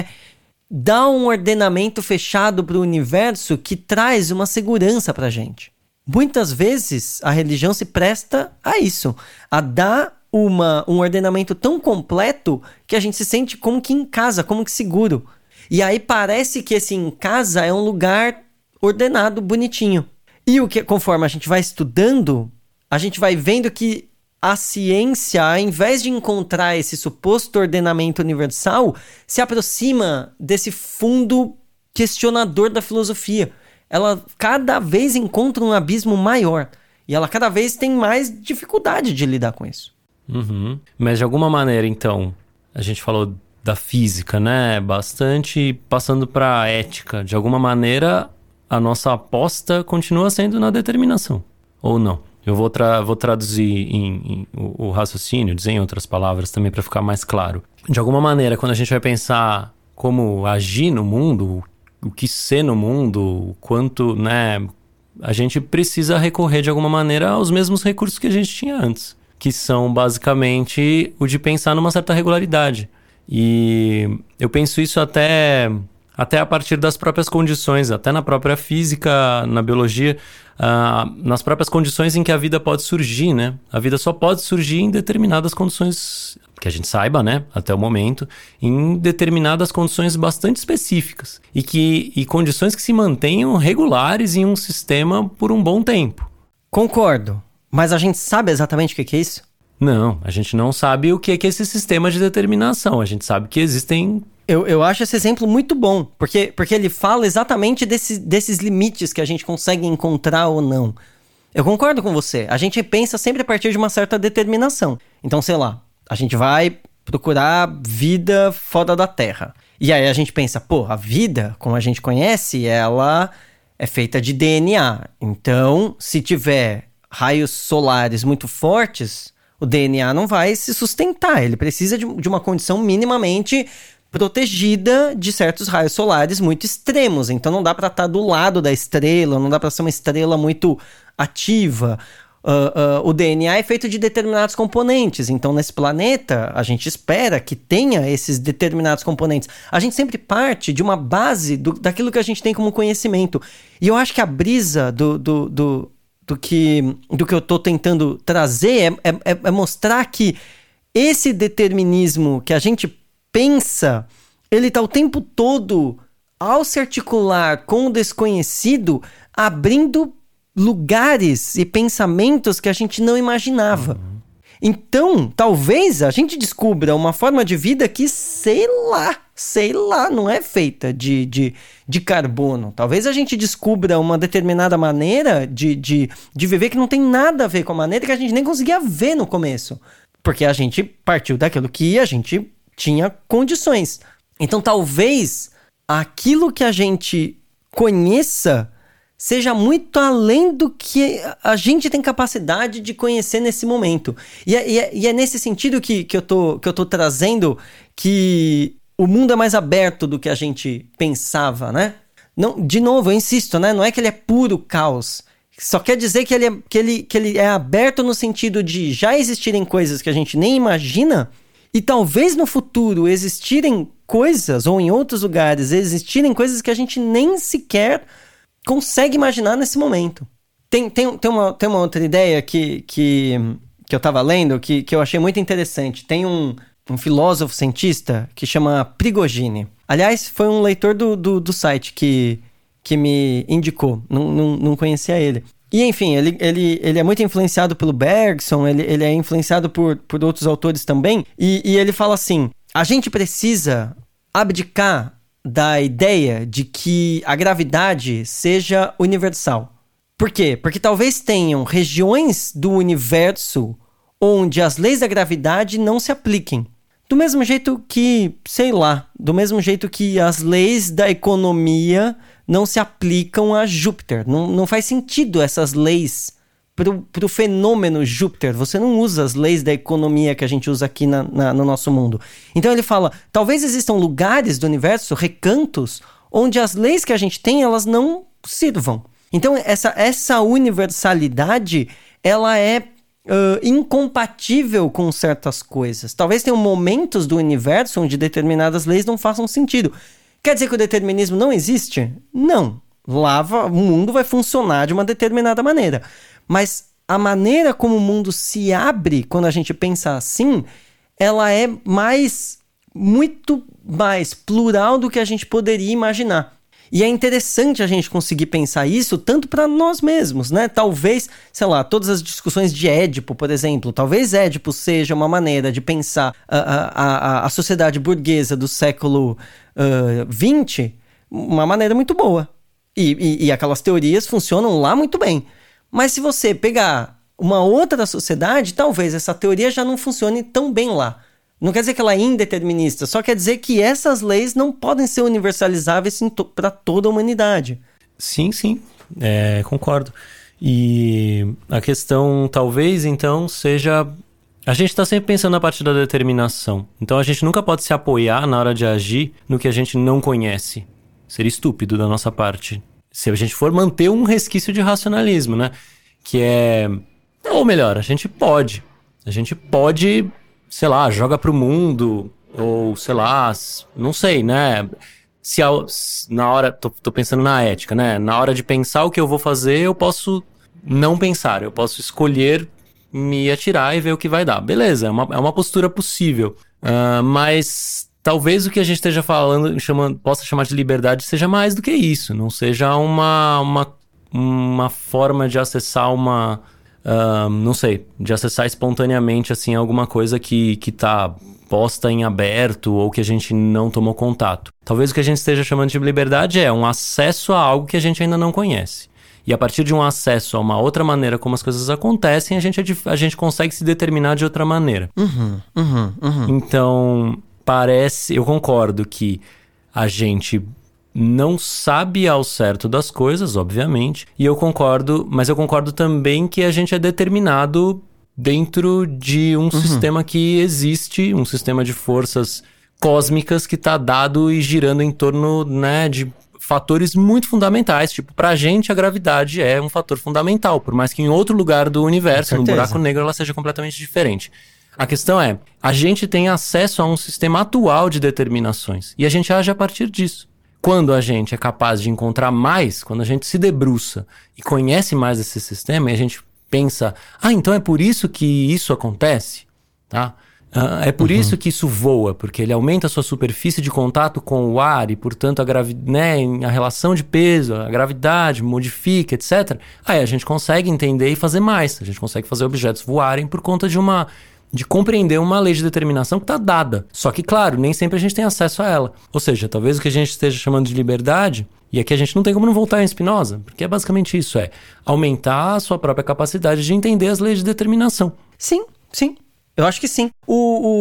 dar um ordenamento fechado para o universo que traz uma segurança para a gente. Muitas vezes a religião se presta a isso, a dar Uma, um ordenamento tão completo que a gente se sente como que em casa, como que seguro. E aí parece que esse em casa é um lugar ordenado, bonitinho. E o que, conforme a gente vai estudando, a gente vai vendo que a ciência, ao invés de encontrar esse suposto ordenamento universal, se aproxima desse fundo questionador da filosofia. Ela cada vez encontra um abismo maior. E ela cada vez tem mais dificuldade de lidar com isso. Uhum. Mas de alguma maneira, então, a gente falou da física, né? Bastante passando para a ética. De alguma maneira, a nossa aposta continua sendo na determinação. Ou não? Eu vou, tra- vou traduzir em, em, o, o raciocínio, dizer em outras palavras também para ficar mais claro. De alguma maneira, quando a gente vai pensar como agir no mundo, o que ser no mundo, o quanto, né, a gente precisa recorrer de alguma maneira aos mesmos recursos que a gente tinha antes, que são basicamente o de pensar numa certa regularidade. E eu penso isso até, até a partir das próprias condições, até na própria física, na biologia, uh, nas próprias condições em que a vida pode surgir, né? A vida só pode surgir em determinadas condições, que a gente saiba, né, até o momento, em determinadas condições bastante específicas. E, que, e condições que se mantenham regulares em um sistema por um bom tempo. Concordo. Mas a gente sabe exatamente o que é isso? Não, a gente não sabe o que é, que é esse sistema de determinação. A gente sabe que existem... Eu, eu acho esse exemplo muito bom, porque, porque ele fala exatamente desse, desses limites que a gente consegue encontrar ou não. Eu concordo com você. A gente pensa sempre a partir de uma certa determinação. Então, sei lá, a gente vai procurar vida fora da Terra. E aí a gente pensa, pô, a vida, como a gente conhece, ela é feita de D N A. Então, se tiver raios solares muito fortes, o D N A não vai se sustentar. Ele precisa de, de uma condição minimamente protegida de certos raios solares muito extremos. Então não dá para estar do lado da estrela, não dá para ser uma estrela muito ativa. Uh, uh, o D N A é feito de determinados componentes. Então nesse planeta a gente espera que tenha esses determinados componentes. A gente sempre parte de uma base do, daquilo que a gente tem como conhecimento. E eu acho que a brisa do... do, do Do que, do que eu estou tentando trazer é, é, é mostrar que esse determinismo que a gente pensa, ele está o tempo todo, ao se articular com o desconhecido, abrindo lugares e pensamentos que a gente não imaginava. Uhum. Então, talvez a gente descubra uma forma de vida que, sei lá, sei lá, não é feita de, de, de carbono. Talvez a gente descubra uma determinada maneira de, de, de viver que não tem nada a ver com a maneira que a gente nem conseguia ver no começo. Porque a gente partiu daquilo que a gente tinha condições. Então, talvez aquilo que a gente conheça seja muito além do que a gente tem capacidade de conhecer nesse momento. E é, e é, e é nesse sentido que, que, eu tô, que eu tô trazendo que o mundo é mais aberto do que a gente pensava, né? Não, de novo, eu insisto, né? Não é que ele é puro caos. Só quer dizer que ele, é, que, ele, que ele é aberto no sentido de já existirem coisas que a gente nem imagina e talvez no futuro existirem coisas, ou em outros lugares existirem coisas que a gente nem sequer consegue imaginar nesse momento. Tem, tem, tem, uma, tem uma outra ideia que, que, que eu estava lendo que, que eu achei muito interessante. Tem um, um filósofo cientista que chama Prigogine. Aliás, foi um leitor do, do, do site que, que me indicou. Não, não, não conhecia ele. E, enfim, ele, ele, ele é muito influenciado pelo Bergson, ele, ele é influenciado por, por outros autores também. E, e ele fala assim, a gente precisa abdicar da ideia de que a gravidade seja universal. Por quê? Porque talvez tenham regiões do universo onde as leis da gravidade não se apliquem. Do mesmo jeito que, sei lá, do mesmo jeito que as leis da economia não se aplicam a Júpiter. Não, não faz sentido essas leis para o fenômeno Júpiter. Você não usa as leis da economia que a gente usa aqui na, na, no nosso mundo. Então ele fala, talvez existam lugares do universo, recantos, onde as leis que a gente tem, elas não sirvam. Então essa, essa universalidade, ela é uh, incompatível com certas coisas. Talvez tenham momentos do universo onde determinadas leis não façam sentido. Quer dizer que o determinismo não existe? Não. Lá o mundo vai funcionar de uma determinada maneira. Mas a maneira como o mundo se abre quando a gente pensa assim, ela é mais, muito mais plural do que a gente poderia imaginar. E é interessante a gente conseguir pensar isso tanto para nós mesmos, né? Talvez, sei lá, todas as discussões de Édipo, por exemplo, talvez Édipo seja uma maneira de pensar a, a, a, a sociedade burguesa do século vinte, uh, uma maneira muito boa. E, e, e aquelas teorias funcionam lá muito bem. Mas se você pegar uma outra sociedade, talvez essa teoria já não funcione tão bem lá. Não quer dizer que ela é indeterminista, só quer dizer que essas leis não podem ser universalizáveis to- para toda a humanidade. Sim, sim, é, concordo. E a questão talvez então seja... A gente está sempre pensando na parte da determinação. Então a gente nunca pode se apoiar na hora de agir no que a gente não conhece. Seria estúpido da nossa parte. Se a gente for manter um resquício de racionalismo, né? Que é... Ou melhor, a gente pode. A gente pode... sei lá, joga pro mundo, ou sei lá, não sei, né? Se a, na hora, tô, tô pensando na ética, né? Na hora de pensar o que eu vou fazer, eu posso não pensar, eu posso escolher me atirar e ver o que vai dar. Beleza, é uma, é uma postura possível, uh, mas talvez o que a gente esteja falando, chamando, possa chamar de liberdade, seja mais do que isso, não seja uma, uma, uma forma de acessar uma... Uh, não sei, de acessar espontaneamente assim alguma coisa que, que tá posta em aberto ou que a gente não tomou contato. Talvez o que a gente esteja chamando de liberdade é um acesso a algo que a gente ainda não conhece. E a partir de um acesso a uma outra maneira como as coisas acontecem, a gente, a gente consegue se determinar de outra maneira. Uhum, uhum, uhum. Então, parece... Eu concordo que a gente... não sabe ao certo das coisas, obviamente, e eu concordo, mas eu concordo também que a gente é determinado dentro de um uhum. sistema que existe, um sistema de forças cósmicas que está dado e girando em torno, né, de fatores muito fundamentais. Tipo, pra gente a gravidade é um fator fundamental, por mais que em outro lugar do universo, no buraco negro, ela seja completamente diferente. A questão é, a gente tem acesso a um sistema atual de determinações, e a gente age a partir disso. Quando a gente é capaz de encontrar mais, quando a gente se debruça e conhece mais esse sistema, e a gente pensa, ah, então é por isso que isso acontece, tá? Uh, é por uhum. isso que isso voa, porque ele aumenta a sua superfície de contato com o ar e, portanto, a, gravi- né, a relação de peso, a gravidade modifica, etcétera. Aí a gente consegue entender e fazer mais. A gente consegue fazer objetos voarem por conta de uma... de compreender uma lei de determinação que está dada. Só que, claro, nem sempre a gente tem acesso a ela. Ou seja, talvez o que a gente esteja chamando de liberdade, e aqui a gente não tem como não voltar em Spinoza, porque é basicamente isso, é aumentar a sua própria capacidade de entender as leis de determinação. Sim, sim. Eu acho que sim. O,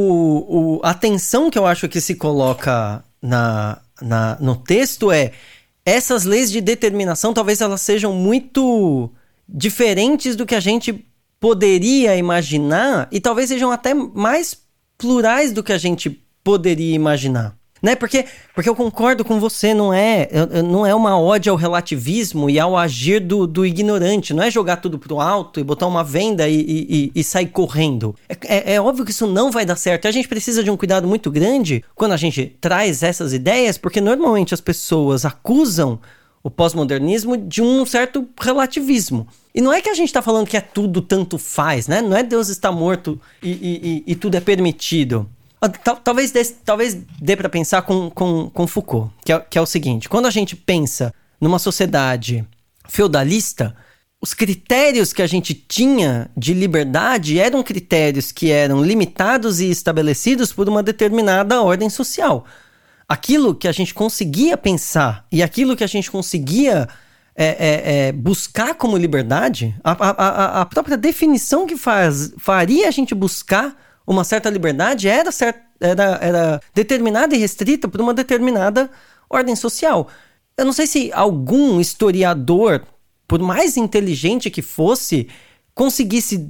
o, o, a tensão que eu acho que se coloca na, na, no texto é essas leis de determinação, talvez elas sejam muito diferentes do que a gente poderia imaginar, e talvez sejam até mais plurais do que a gente poderia imaginar, né? Porque, porque eu concordo com você, não é, não é uma ode ao relativismo e ao agir do, do ignorante, não é jogar tudo pro alto e botar uma venda e, e, e sair correndo. É, é, é óbvio que isso não vai dar certo, a gente precisa de um cuidado muito grande quando a gente traz essas ideias, porque normalmente as pessoas acusam o pós-modernismo de um certo relativismo. E não é que a gente está falando que é tudo tanto faz, né? Não é Deus está morto e, e, e, e tudo é permitido. Talvez dê, talvez dê para pensar com, com, com Foucault, que é, que é o seguinte. Quando a gente pensa numa sociedade feudalista, os critérios que a gente tinha de liberdade eram critérios que eram limitados e estabelecidos por uma determinada ordem social. Aquilo que a gente conseguia pensar e aquilo que a gente conseguia é, é, é, buscar como liberdade, a, a, a própria definição que faz, faria a gente buscar uma certa liberdade era, certa, era, era determinada e restrita por uma determinada ordem social. Eu não sei se algum historiador, por mais inteligente que fosse, conseguisse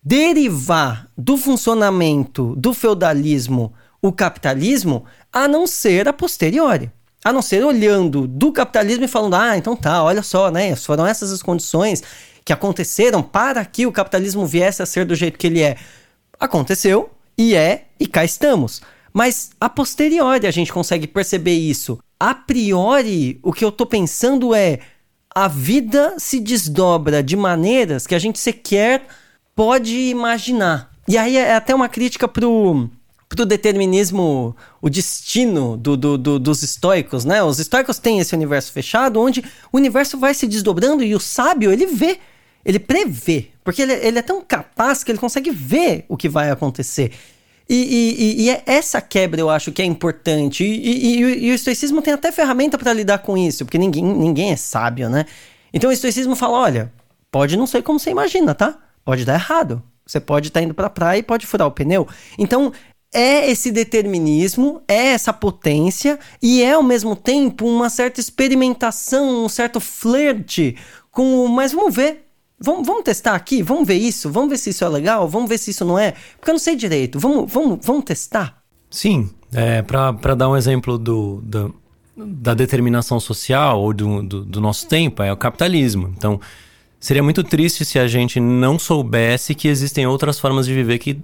derivar do funcionamento do feudalismo o capitalismo, a não ser a posteriori. A não ser olhando do capitalismo e falando, ah, então tá, olha só, né? Foram essas as condições que aconteceram para que o capitalismo viesse a ser do jeito que ele é. Aconteceu, e é, e cá estamos. Mas a posteriori a gente consegue perceber isso. A priori, o que eu tô pensando é, a vida se desdobra de maneiras que a gente sequer pode imaginar. E aí é até uma crítica pro... pro pro determinismo, o destino do, do, do, dos estoicos, né? Os estoicos têm esse universo fechado, onde o universo vai se desdobrando e o sábio, ele vê, ele prevê, porque ele, ele é tão capaz que ele consegue ver o que vai acontecer. E, e, e é essa quebra eu acho que é importante. E, e, e, e o estoicismo tem até ferramenta para lidar com isso, porque ninguém, ninguém é sábio, né? Então o estoicismo fala, olha, pode não ser como você imagina, tá? Pode dar errado. Você pode estar indo pra praia e pode furar o pneu. Então é esse determinismo, é essa potência e é ao mesmo tempo uma certa experimentação, um certo flerte com o... Mas vamos ver. Vamos, vamos testar aqui, vamos ver isso, vamos ver se isso é legal, vamos ver se isso não é, porque eu não sei direito, vamos, vamos, vamos testar? Sim, é, para dar um exemplo do, do, da determinação social ou do, do, do nosso tempo, é o capitalismo. Então, seria muito triste se a gente não soubesse que existem outras formas de viver que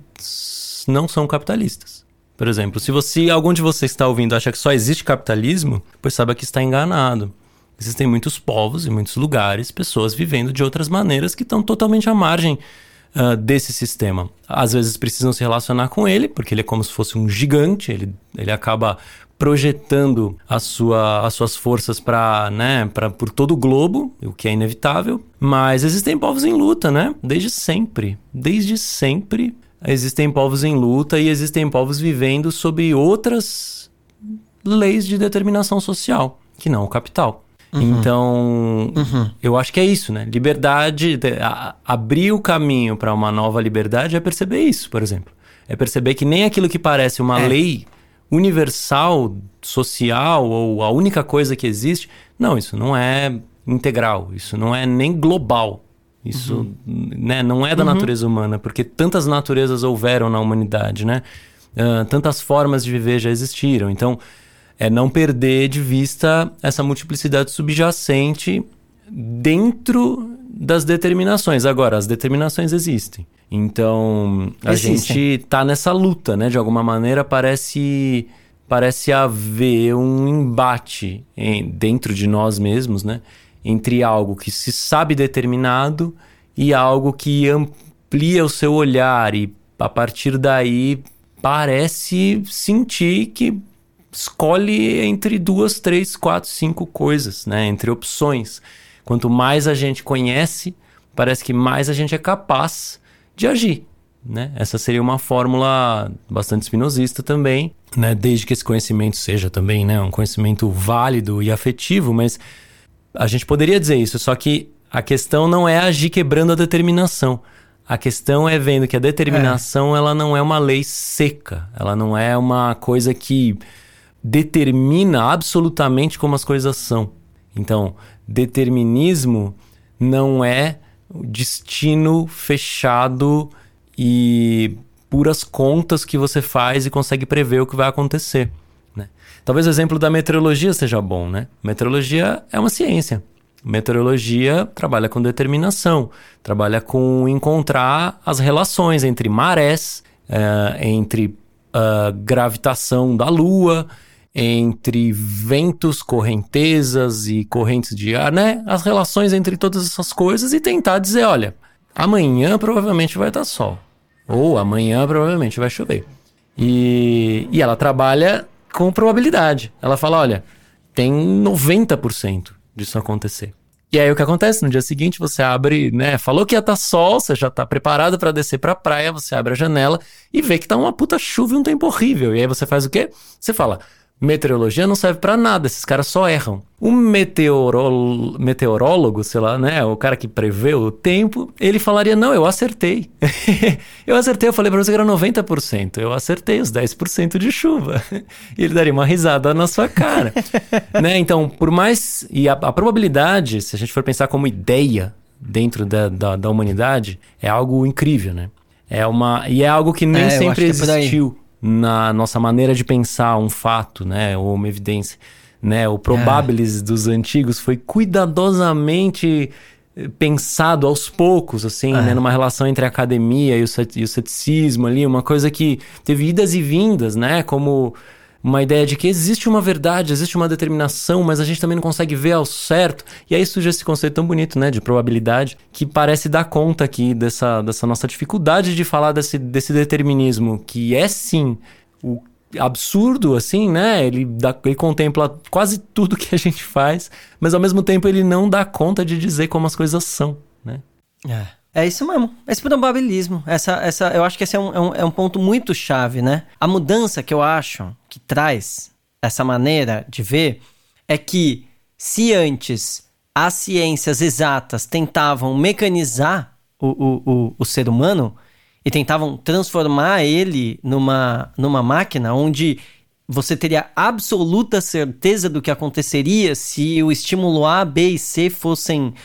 não são capitalistas. Por exemplo, se você, algum de vocês que está ouvindo acha que só existe capitalismo, pois saiba que está enganado. Existem muitos povos e muitos lugares, pessoas vivendo de outras maneiras que estão totalmente à margem uh, desse sistema. Às vezes precisam se relacionar com ele, porque ele é como se fosse um gigante, ele, ele acaba projetando a sua, as suas forças pra, né, pra, por todo o globo, o que é inevitável. Mas existem povos em luta, né? Desde sempre. Desde sempre existem povos em luta e existem povos vivendo sob outras leis de determinação social, que não o capital. Uhum. Então, uhum. eu acho que é isso, né? Liberdade, a, abrir o caminho para uma nova liberdade é perceber isso, por exemplo. É perceber que nem aquilo que parece uma é. lei universal, social, ou a única coisa que existe, não, isso não é integral, isso não é nem global. Isso uhum. né, não é da uhum. natureza humana, porque tantas naturezas houveram na humanidade, né? Uh, tantas formas de viver já existiram. Então, é não perder de vista essa multiplicidade subjacente dentro das determinações. Agora, as determinações existem. Então, a existem. gente tá nessa luta, né? De alguma maneira, parece, parece haver um embate em, dentro de nós mesmos, né? Entre algo que se sabe determinado e algo que amplia o seu olhar e, a partir daí, parece sentir que escolhe entre duas, três, quatro, cinco coisas, né? Entre opções. Quanto mais a gente conhece, parece que mais a gente é capaz de agir, né? Essa seria uma fórmula bastante spinozista também, né? Desde que esse conhecimento seja também, né, um conhecimento válido e afetivo, mas a gente poderia dizer isso, só que a questão não é agir quebrando a determinação. A questão é vendo que a determinação é. ela não é uma lei seca, ela não é uma coisa que determina absolutamente como as coisas são. Então, determinismo não é destino fechado e puras contas que você faz e consegue prever o que vai acontecer, né? Talvez o exemplo da meteorologia seja bom, né? Meteorologia é uma ciência. Meteorologia trabalha com determinação, trabalha com encontrar as relações entre marés, uh, entre a uh, gravitação da Lua, entre ventos, correntezas e correntes de ar, né? As relações entre todas essas coisas e tentar dizer, olha, amanhã provavelmente vai estar sol. Ou amanhã provavelmente vai chover. E, e ela trabalha com probabilidade. Ela fala, olha, tem noventa por cento disso acontecer. E aí o que acontece? No dia seguinte você abre, né? Falou que ia estar sol, você já está preparado para descer para a praia, você abre a janela e vê que tá uma puta chuva e um tempo horrível. E aí você faz o quê? Você fala, meteorologia não serve pra nada, esses caras só erram. O meteorolo... meteorólogo, sei lá, né, o cara que prevê o tempo, ele falaria, não, eu acertei. eu acertei, eu falei pra você que era noventa por cento, eu acertei os dez por cento de chuva. E ele daria uma risada na sua cara. né? Então, por mais... E a, a probabilidade, se a gente for pensar como ideia dentro da, da, da humanidade, é algo incrível, né? É uma... E é algo que nem é, sempre existiu na nossa maneira de pensar um fato, né, ou uma evidência, né, o probabilis é. dos antigos foi cuidadosamente pensado aos poucos, assim, é. né, numa relação entre a academia e o, e o ceticismo ali, uma coisa que teve idas e vindas, né, como uma ideia de que existe uma verdade, existe uma determinação, mas a gente também não consegue ver ao certo. E aí surge esse conceito tão bonito, né, de probabilidade, que parece dar conta aqui dessa, dessa nossa dificuldade de falar desse, desse determinismo, que é sim o absurdo, assim, né? Ele, dá, ele contempla quase tudo que a gente faz, mas ao mesmo tempo ele não dá conta de dizer como as coisas são, né? É, é isso mesmo. Esse probabilismo. Essa, essa, eu acho que esse é um, é, um, é um ponto muito chave, né? A mudança que eu acho que traz essa maneira de ver é que se antes as ciências exatas tentavam mecanizar o, o, o, o ser humano e tentavam transformar ele numa, numa máquina onde você teria absoluta certeza do que aconteceria se o estímulo A, B e C fossem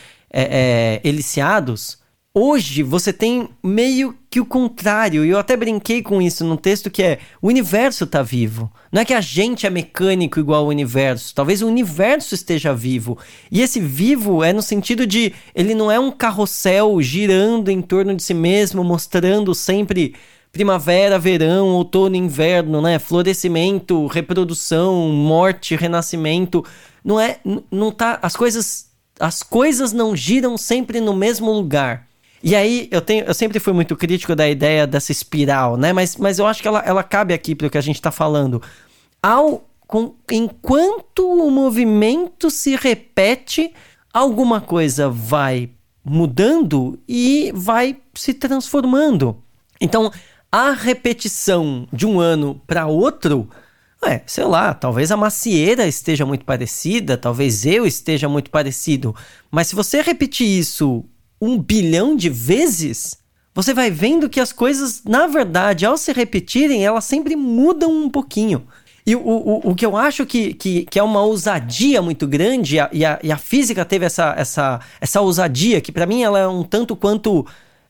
é, é, eliciados. Hoje você tem meio que o contrário, e eu até brinquei com isso num texto que é: o universo está vivo. Não é que a gente é mecânico igual ao universo, talvez o universo esteja vivo. E esse vivo é no sentido de, ele não é um carrossel girando em torno de si mesmo, mostrando sempre primavera, verão, outono, inverno, né? Florescimento, reprodução, morte, renascimento. Não é, não tá, as coisas, as coisas não giram sempre no mesmo lugar. E aí, eu, tenho, eu sempre fui muito crítico da ideia dessa espiral, né? Mas, mas eu acho que ela, ela cabe aqui para o que a gente está falando. Ao, com, enquanto o movimento se repete, alguma coisa vai mudando e vai se transformando. Então, a repetição de um ano para outro, é, sei lá, talvez a macieira esteja muito parecida, talvez eu esteja muito parecido. Mas se você repetir isso um bilhão de vezes, você vai vendo que as coisas, na verdade, ao se repetirem, elas sempre mudam um pouquinho. E o, o, o que eu acho que, que, que é uma ousadia muito grande, e a, e a, e a física teve essa, essa, essa ousadia, que para mim ela é um tanto quanto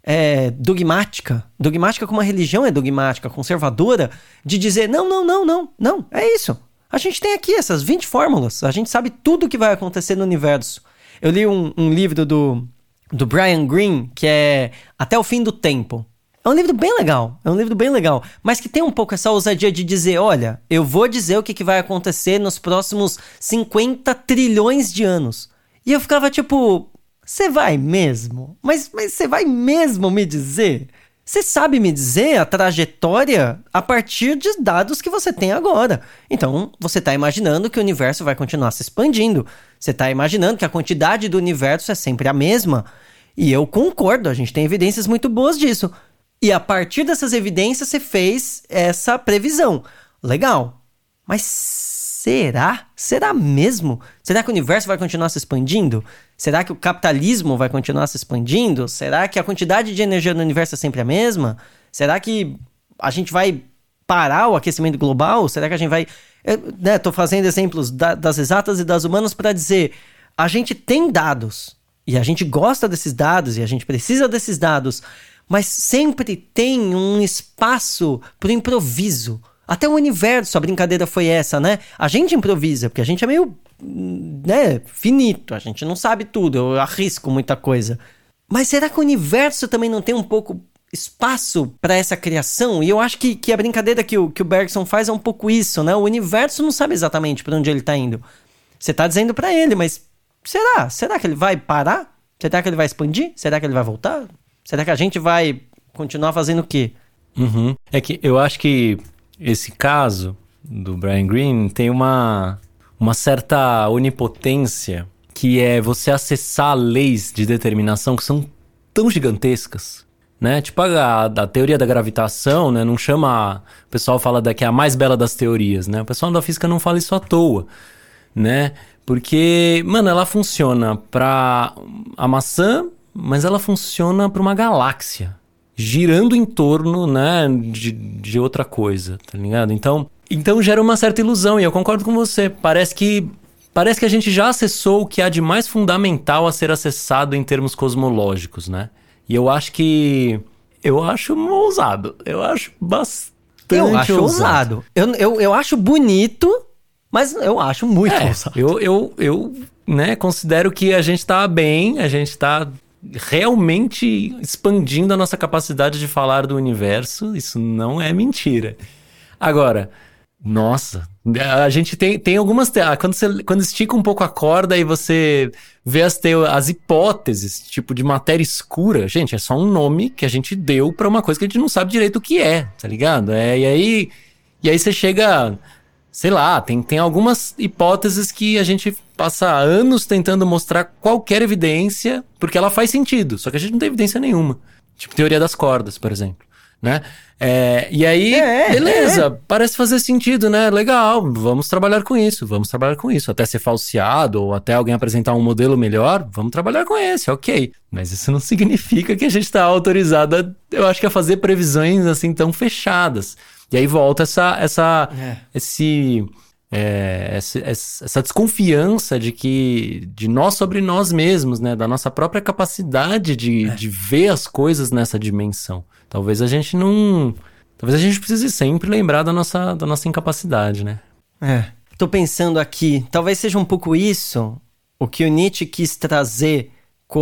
é, dogmática. Dogmática como a religião é dogmática, conservadora, de dizer, não, não, não, não, não, é isso. A gente tem aqui essas vinte fórmulas, a gente sabe tudo o que vai acontecer no universo. Eu li um, um livro do... do Brian Greene, que é Até o Fim do Tempo. É um livro bem legal, é um livro bem legal, mas que tem um pouco essa ousadia de dizer, olha, eu vou dizer o que, que vai acontecer nos próximos cinquenta trilhões de anos. E eu ficava tipo, você vai mesmo? Mas, mas você vai mesmo me dizer? Você sabe me dizer a trajetória a partir de dados que você tem agora. Então, você está imaginando que o universo vai continuar se expandindo. Você está imaginando que a quantidade do universo é sempre a mesma. E eu concordo, a gente tem evidências muito boas disso. E a partir dessas evidências você fez essa previsão. Legal. Mas será? Será mesmo? Será que o universo vai continuar se expandindo? Será que o capitalismo vai continuar se expandindo? Será que a quantidade de energia no universo é sempre a mesma? Será que a gente vai parar o aquecimento global? Será que a gente vai... Eu, né, tô fazendo exemplos da, das exatas e das humanas para dizer, a gente tem dados, e a gente gosta desses dados, e a gente precisa desses dados, mas sempre tem um espaço pro improviso. Até o universo, a brincadeira foi essa, né? A gente improvisa, porque a gente é meio, né, finito, a gente não sabe tudo, eu arrisco muita coisa. Mas será que o universo também não tem um pouco espaço para essa criação? E eu acho que, que a brincadeira que o, que o Bergson faz é um pouco isso, né? O universo não sabe exatamente para onde ele tá indo. Você tá dizendo para ele, mas será? Será que ele vai parar? Será que ele vai expandir? Será que ele vai voltar? Será que a gente vai continuar fazendo o quê? Uhum. É que eu acho que esse caso do Brian Greene tem uma, uma certa onipotência, que é você acessar leis de determinação que são tão gigantescas, né? Tipo a, a teoria da gravitação, né? Não chama... O pessoal fala da, que é a mais bela das teorias, né? O pessoal da física não fala isso à toa, né? Porque, mano, ela funciona para a maçã, mas ela funciona para uma galáxia, girando em torno, né, de, de outra coisa, tá ligado? Então, então gera uma certa ilusão, e eu concordo com você. Parece que, parece que a gente já acessou o que há de mais fundamental a ser acessado em termos cosmológicos, né? E eu acho que... Eu acho ousado. Eu acho bastante Eu acho ousado. ousado. Eu, eu, eu acho bonito, mas eu acho muito é, ousado. Eu, eu, eu né, considero que a gente tá bem, a gente tá realmente expandindo a nossa capacidade de falar do universo. Isso não é mentira. Agora, nossa, a gente tem, tem algumas... Te... Quando, você, quando estica um pouco a corda e você vê as, teo... as hipóteses, tipo de matéria escura, gente, é só um nome que a gente deu pra uma coisa que a gente não sabe direito o que é, tá ligado? É, e aí... E aí você chega, sei lá, tem, tem algumas hipóteses que a gente passa anos tentando mostrar qualquer evidência, porque ela faz sentido, só que a gente não tem evidência nenhuma. Tipo, teoria das cordas, por exemplo, né? É, e aí, é, beleza, é. parece fazer sentido, né? Legal, vamos trabalhar com isso, vamos trabalhar com isso. Até ser falseado ou até alguém apresentar um modelo melhor, vamos trabalhar com esse, ok. Mas isso não significa que a gente está autorizado, a, eu acho que a fazer previsões assim tão fechadas. E aí volta essa, essa, é. esse, é, essa, essa desconfiança de que de nós sobre nós mesmos, né? Da nossa própria capacidade de, é. de ver as coisas nessa dimensão. Talvez a gente não... Talvez a gente precise sempre lembrar da nossa, da nossa incapacidade, né? É. Tô pensando aqui, talvez seja um pouco isso o que o Nietzsche quis trazer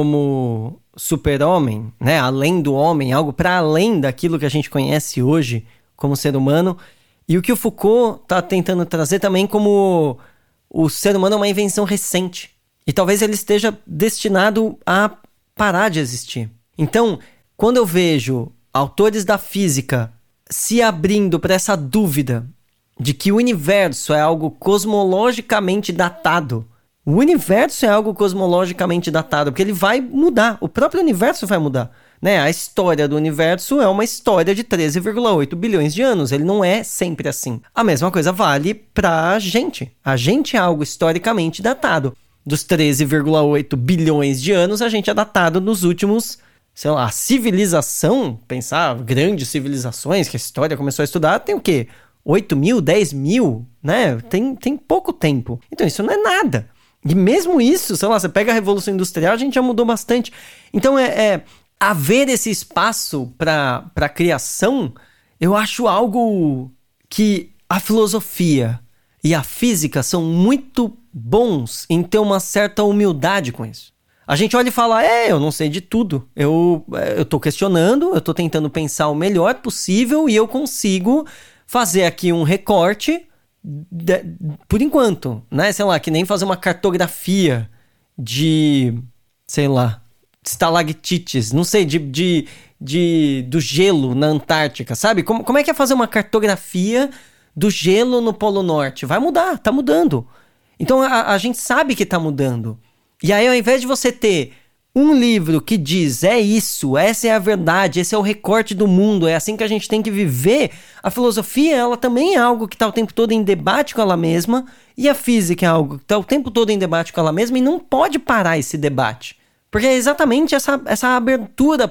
como super-homem, né? Além do homem, algo para além daquilo que a gente conhece hoje como ser humano. E o que o Foucault tá tentando trazer também como o ser humano é uma invenção recente. E talvez ele esteja destinado a parar de existir. Então, quando eu vejo autores da física se abrindo para essa dúvida de que o universo é algo cosmologicamente datado. O universo é algo cosmologicamente datado, porque ele vai mudar. O próprio universo vai mudar. Né? A história do universo é uma história de treze vírgula oito bilhões de anos. Ele não é sempre assim. A mesma coisa vale pra gente. A gente é algo historicamente datado. Dos treze vírgula oito bilhões de anos, a gente é datado nos últimos... Sei lá, a civilização, pensar grandes civilizações que a história começou a estudar, tem o quê? oito mil, dez mil, né? Tem, tem pouco tempo. Então isso não é nada. E mesmo isso, sei lá, você pega a Revolução Industrial, a gente já mudou bastante. Então é, é haver esse espaço para a criação, eu acho algo que a filosofia e a física são muito bons em ter uma certa humildade com isso. A gente olha e fala, é, eu não sei de tudo. Eu, eu tô questionando, eu tô tentando pensar o melhor possível e eu consigo fazer aqui um recorte de, por enquanto, né? Sei lá, que nem fazer uma cartografia de, sei lá, estalactites, não sei, de, de, de, do gelo na Antártica, sabe? Como, como é que é fazer uma cartografia do gelo no Polo Norte? Vai mudar, tá mudando. Então a, a gente sabe que tá mudando. E aí, ao invés de você ter um livro que diz, é isso, essa é a verdade, esse é o recorte do mundo, é assim que a gente tem que viver, a filosofia, ela também é algo que está o tempo todo em debate com ela mesma, e a física é algo que está o tempo todo em debate com ela mesma, e não pode parar esse debate. Porque é exatamente essa, essa abertura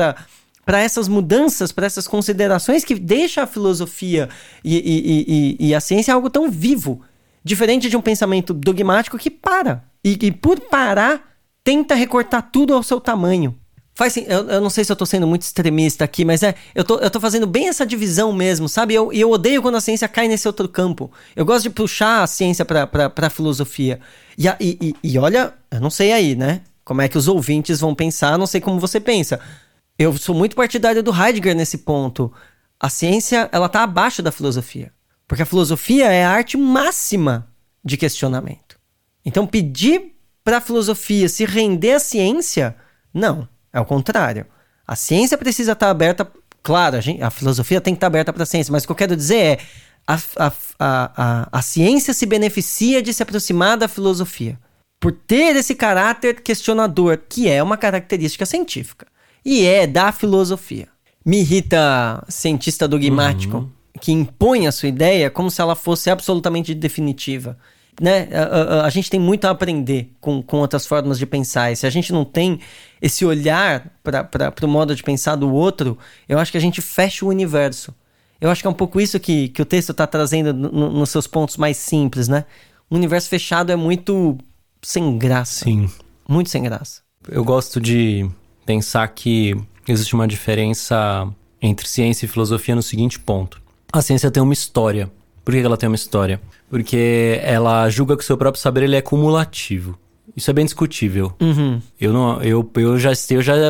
para essas mudanças, para essas considerações que deixa a filosofia e, e, e, e a ciência algo tão vivo, diferente de um pensamento dogmático que para. E, e por parar, tenta recortar tudo ao seu tamanho. Faz, eu, eu não sei se eu tô sendo muito extremista aqui, mas é, eu tô, eu tô fazendo bem essa divisão mesmo, sabe? E eu, eu odeio quando a ciência cai nesse outro campo. Eu gosto de puxar a ciência pra, pra, pra filosofia. E, e, e, e olha, eu não sei aí, né? Como é que os ouvintes vão pensar, não sei como você pensa. Eu sou muito partidário do Heidegger nesse ponto. A ciência, ela tá abaixo da filosofia. Porque a filosofia é a arte máxima de questionamento. Então, pedir para a filosofia se render à ciência, não, é o contrário. A ciência precisa estar aberta, claro, a, gente, a filosofia tem que estar aberta para a ciência, mas o que eu quero dizer é, a, a, a, a, a ciência se beneficia de se aproximar da filosofia, por ter esse caráter questionador, que é uma característica científica, e é da filosofia. Me irrita cientista dogmático, uhum. que impõe a sua ideia como se ela fosse absolutamente definitiva. Né? A, a, a gente tem muito a aprender com, com outras formas de pensar, e se a gente não tem esse olhar para o modo de pensar do outro, eu acho que a gente fecha o universo. Eu acho que é um pouco isso que, que o texto está trazendo no, nos seus pontos mais simples, né? O universo fechado é muito sem graça. Sim. Muito sem graça. Eu gosto de pensar que existe uma diferença entre ciência e filosofia no seguinte ponto. A ciência tem uma história. Por que ela tem uma história? Porque ela julga que o seu próprio saber ele é cumulativo. Isso é bem discutível. Uhum. Eu, não, eu, eu já eu já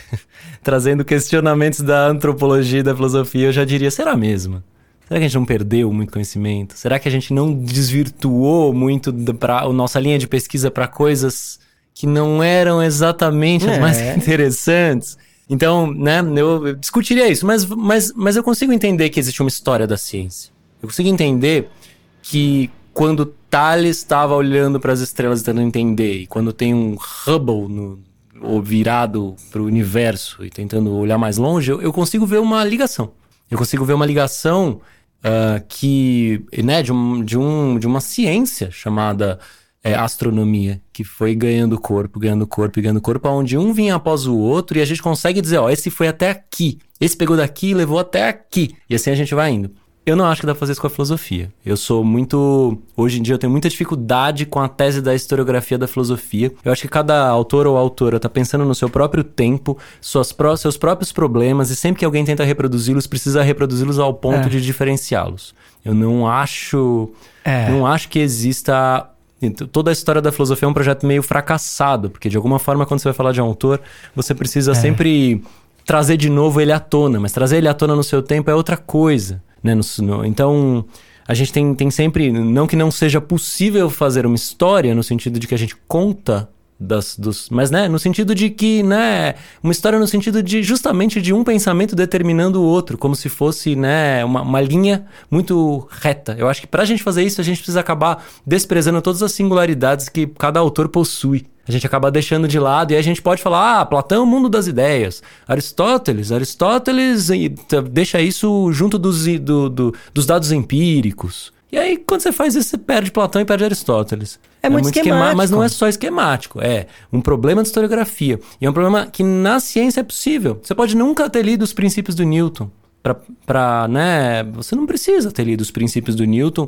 trazendo questionamentos da antropologia e da filosofia, eu já diria, será mesmo? Será que a gente não perdeu muito conhecimento? Será que a gente não desvirtuou muito pra, a nossa linha de pesquisa para coisas que não eram exatamente as é. mais interessantes? Então, né, eu, eu discutiria isso, mas, mas, mas eu consigo entender que existe uma história da ciência. Eu consigo entender que quando Thales estava olhando para as estrelas tentando entender, e quando tem um Hubble no, ou virado para o universo e tentando olhar mais longe, eu, eu consigo ver uma ligação. Eu consigo ver uma ligação uh, que, né, de, um, de, um, de uma ciência chamada é, astronomia, que foi ganhando corpo, ganhando corpo e ganhando corpo, onde um vinha após o outro e a gente consegue dizer, ó, esse foi até aqui, esse pegou daqui e levou até aqui. E assim a gente vai indo. Eu não acho que dá pra fazer isso com a filosofia. Eu sou muito... Hoje em dia eu tenho muita dificuldade com a tese da historiografia da filosofia. Eu acho que cada autor ou autora tá pensando no seu próprio tempo, suas pró- seus próprios problemas, e sempre que alguém tenta reproduzi-los, precisa reproduzi-los ao ponto é. de diferenciá-los. Eu não acho... É. Não acho que exista... Toda a história da filosofia é um projeto meio fracassado, porque de alguma forma quando você vai falar de um autor, você precisa é. sempre trazer de novo ele à tona, mas trazer ele à tona no seu tempo é outra coisa. Né? No, no, então, a gente tem, tem sempre... Não que não seja possível fazer uma história, no sentido de que a gente conta das, dos... Mas, né, no sentido de que, né... Uma história no sentido de, justamente, de um pensamento determinando o outro. Como se fosse, né, uma, uma linha muito reta. Eu acho que pra gente fazer isso, a gente precisa acabar desprezando todas as singularidades que cada autor possui. A gente acaba deixando de lado e aí a gente pode falar, ah, Platão é o mundo das ideias. Aristóteles, Aristóteles deixa isso junto dos, do, do, dos dados empíricos. E aí, quando você faz isso, você perde Platão e perde Aristóteles. É, é muito, muito esquemático. Esquema, mas não é só esquemático. É um problema de historiografia. E é um problema que na ciência é possível. Você pode nunca ter lido os princípios do Newton. Pra, pra, né, você não precisa ter lido os princípios do Newton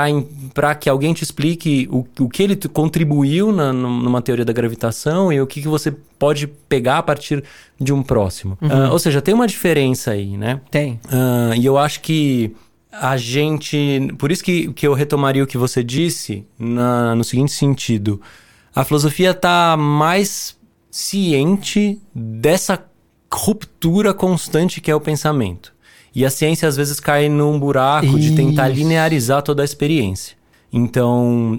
para que alguém te explique o, o que ele contribuiu na, numa teoria da gravitação e o que, que você pode pegar a partir de um próximo. Uhum. Uh, ou seja, tem uma diferença aí, né? Tem. Uh, e eu acho que a gente... Por isso que, que eu retomaria o que você disse na, no seguinte sentido. A filosofia está mais ciente dessa ruptura constante que é o pensamento. E a ciência, às vezes, cai num buraco Isso. de tentar linearizar toda a experiência. Então,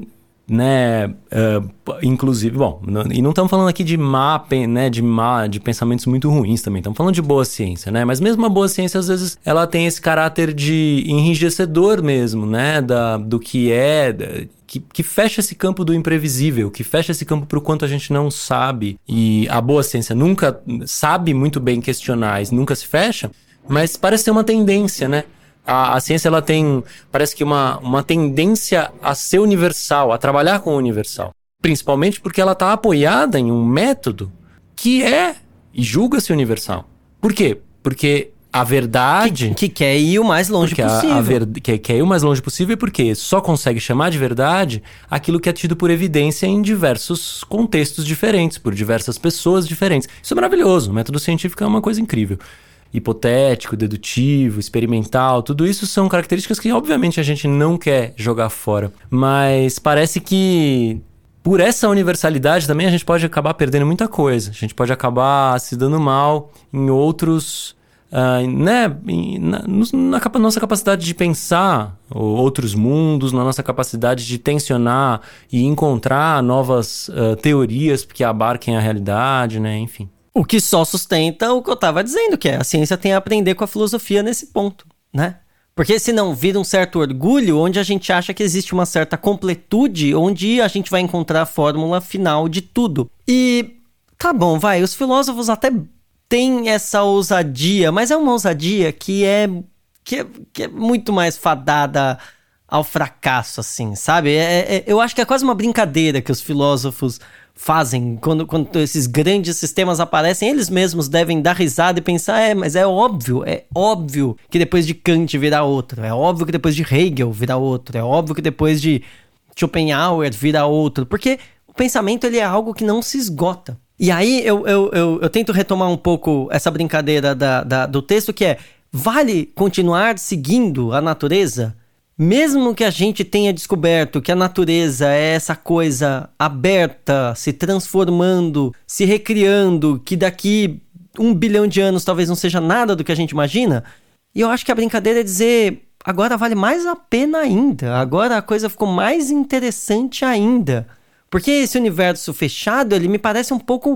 né, uh, inclusive, bom, não, e não estamos falando aqui de má, né, de má, de pensamentos muito ruins também, estamos falando de boa ciência, né? Mas mesmo a boa ciência, às vezes, ela tem esse caráter de enrijecedor mesmo, né, da, do que é... Da, Que, que fecha esse campo do imprevisível, que fecha esse campo para o quanto a gente não sabe. E a boa ciência nunca sabe muito bem questionar, nunca se fecha, mas parece ter uma tendência, né? A, a ciência, ela tem, parece que uma, uma tendência a ser universal, a trabalhar com o universal. Principalmente porque ela está apoiada em um método que é e julga-se universal. Por quê? Porque... A verdade... Que, que quer ir o mais longe possível. A, a ver, que quer ir o mais longe possível porque só consegue chamar de verdade aquilo que é tido por evidência em diversos contextos diferentes, por diversas pessoas diferentes. Isso é maravilhoso. O método científico é uma coisa incrível. Hipotético, dedutivo, experimental, tudo isso são características que obviamente a gente não quer jogar fora. Mas parece que... Por essa universalidade também a gente pode acabar perdendo muita coisa. A gente pode acabar se dando mal em outros... Uh, né, na, na, na nossa capacidade de pensar outros mundos, na nossa capacidade de tensionar e encontrar novas uh, teorias que abarquem a realidade, né, enfim. O que só sustenta o que eu estava dizendo, que é a ciência tem a aprender com a filosofia nesse ponto, né? Porque senão vira um certo orgulho onde a gente acha que existe uma certa completude, onde a gente vai encontrar a fórmula final de tudo. E tá bom, vai, os filósofos até... tem essa ousadia, mas é uma ousadia que é, que é, que é muito mais fadada ao fracasso, assim, sabe? É, é, eu acho que é quase uma brincadeira que os filósofos fazem quando, quando esses grandes sistemas aparecem. Eles mesmos devem dar risada e pensar, é, mas é óbvio, é óbvio que depois de Kant virá outro, é óbvio que depois de Hegel virá outro, é óbvio que depois de Schopenhauer virá outro, porque o pensamento ele é algo que não se esgota. E aí eu, eu, eu, eu tento retomar um pouco essa brincadeira da, da, do texto, que é, vale continuar seguindo a natureza? Mesmo que a gente tenha descoberto que a natureza é essa coisa aberta, se transformando, se recriando, que daqui um bilhão de anos talvez não seja nada do que a gente imagina, e eu acho que a brincadeira é dizer, agora vale mais a pena ainda, agora a coisa ficou mais interessante ainda. Porque esse universo fechado, ele me parece um pouco,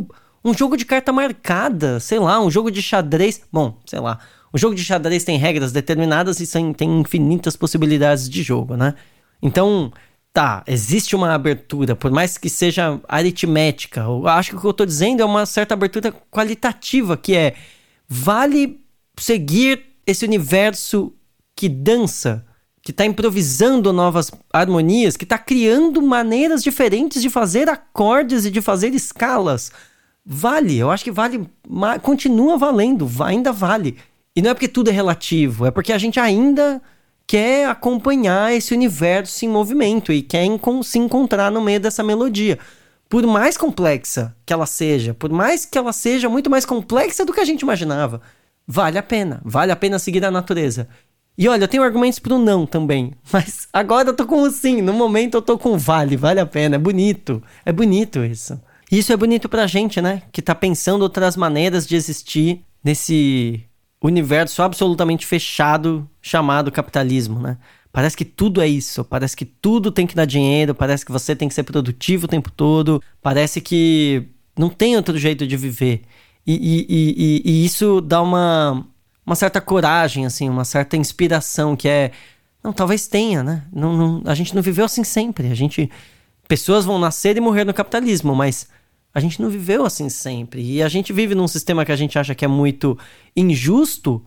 Um jogo de carta marcada, sei lá, um jogo de xadrez. Bom, sei lá. O jogo de xadrez tem regras determinadas e tem infinitas possibilidades de jogo, né? Então, tá, existe uma abertura, por mais que seja aritmética. Eu acho que o que eu tô dizendo é uma certa abertura qualitativa, que é, vale seguir esse universo que dança, que tá improvisando novas harmonias, que tá criando maneiras diferentes de fazer acordes e de fazer escalas. Vale, eu acho que vale, continua valendo, ainda vale. E não é porque tudo é relativo, é porque a gente ainda quer acompanhar esse universo em movimento e quer enco- se encontrar no meio dessa melodia. Por mais complexa que ela seja, por mais que ela seja muito mais complexa do que a gente imaginava, vale a pena, vale a pena seguir a natureza. E olha, eu tenho argumentos pro não também, mas agora eu tô com o sim, no momento eu tô com o vale, vale a pena, é bonito, é bonito isso. E isso é bonito pra gente, né, que tá pensando outras maneiras de existir nesse universo absolutamente fechado chamado capitalismo, né? Parece que tudo é isso, parece que tudo tem que dar dinheiro, parece que você tem que ser produtivo o tempo todo, parece que não tem outro jeito de viver. E, e, e, e isso dá uma, uma certa coragem, assim, uma certa inspiração, que é... Não, talvez tenha, né? Não, não, a gente não viveu assim sempre. A gente... Pessoas vão nascer e morrer no capitalismo, mas a gente não viveu assim sempre. E a gente vive num sistema que a gente acha que é muito injusto,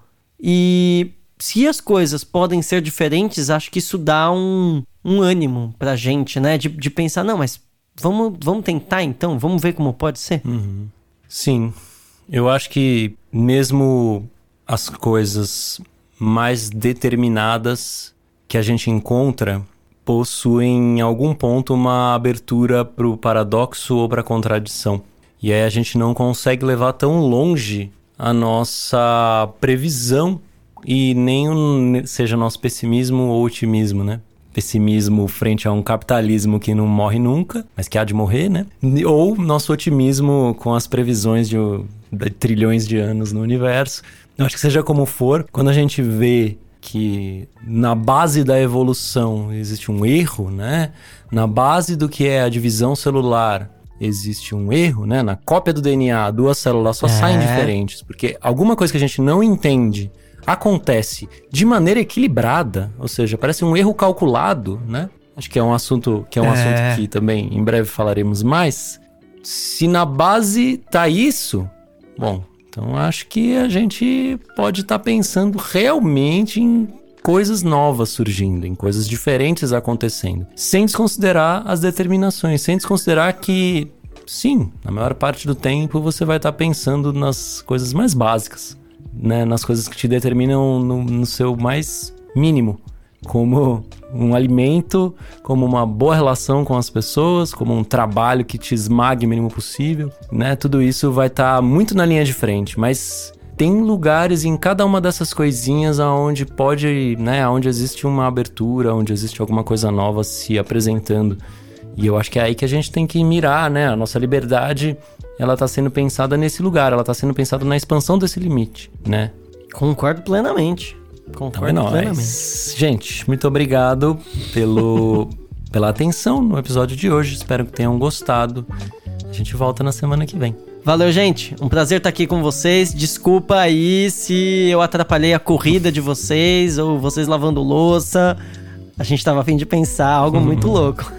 e se as coisas podem ser diferentes, acho que isso dá um, um ânimo pra gente, né? De, de pensar, não, mas vamos, vamos tentar então, vamos ver como pode ser. Uhum. Sim, eu acho que mesmo as coisas mais determinadas que a gente encontra possuem em algum ponto uma abertura para o paradoxo ou para a contradição. E aí a gente não consegue levar tão longe a nossa previsão e nem um, seja nosso pessimismo ou otimismo, né? Pessimismo frente a um capitalismo que não morre nunca, mas que há de morrer, né? Ou nosso otimismo com as previsões de, de trilhões de anos no universo. Eu acho que seja como for, quando a gente vê que na base da evolução existe um erro, né? Na base do que é a divisão celular existe um erro, né? Na cópia do D N A, duas células só é. saem diferentes, porque alguma coisa que a gente não entende acontece de maneira equilibrada, ou seja, parece um erro calculado, né? Acho que é um assunto que é um é. assunto que também em breve falaremos mais. Se na base tá isso, bom, então acho que a gente pode estar tá pensando realmente em coisas novas surgindo, em coisas diferentes acontecendo, sem desconsiderar as determinações, sem desconsiderar que, sim, na maior parte do tempo você vai estar tá pensando nas coisas mais básicas, né? Nas coisas que te determinam no, no seu mais mínimo, como um alimento, como uma boa relação com as pessoas, como um trabalho que te esmague o mínimo possível, né? Tudo isso vai estar tá muito na linha de frente, mas tem lugares em cada uma dessas coisinhas aonde pode, né, aonde existe uma abertura, onde existe alguma coisa nova se apresentando. E eu acho que é aí que a gente tem que mirar, né? A nossa liberdade, ela tá sendo pensada nesse lugar, ela tá sendo pensada na expansão desse limite, né? Concordo plenamente. Concordo então é plenamente. Gente, muito obrigado pelo, pela atenção no episódio de hoje. Espero que tenham gostado. A gente volta na semana que vem. Valeu, gente. Um prazer estar aqui com vocês. Desculpa aí se eu atrapalhei a corrida de vocês ou vocês lavando louça. A gente tava a fim de pensar algo uhum. muito louco.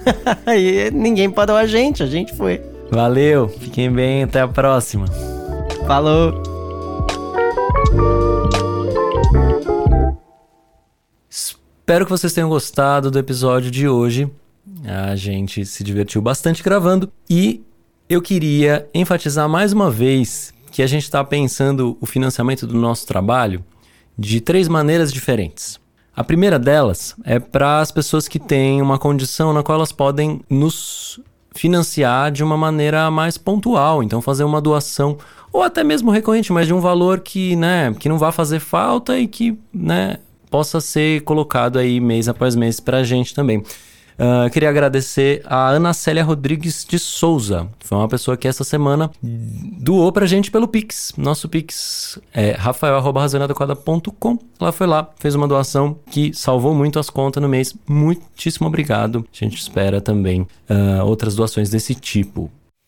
E ninguém parou a gente, a gente foi. Valeu, fiquem bem, até a próxima. Falou. Espero que vocês tenham gostado do episódio de hoje. A gente se divertiu bastante gravando e eu queria enfatizar mais uma vez que a gente está pensando o financiamento do nosso trabalho de três maneiras diferentes. A primeira delas é para as pessoas que têm uma condição na qual elas podem nos financiar de uma maneira mais pontual, então fazer uma doação ou até mesmo recorrente, mas de um valor que, né, que não vá fazer falta e que, né, possa ser colocado aí mês após mês para a gente também. Uh, queria agradecer a Ana Célia Rodrigues de Souza. Foi uma pessoa que essa semana doou pra gente pelo Pix. Nosso Pix é rafael arroba razão inadequada ponto com. Ela foi lá, fez uma doação que salvou muito as contas no mês. Muitíssimo obrigado. A gente espera também uh, outras doações desse tipo.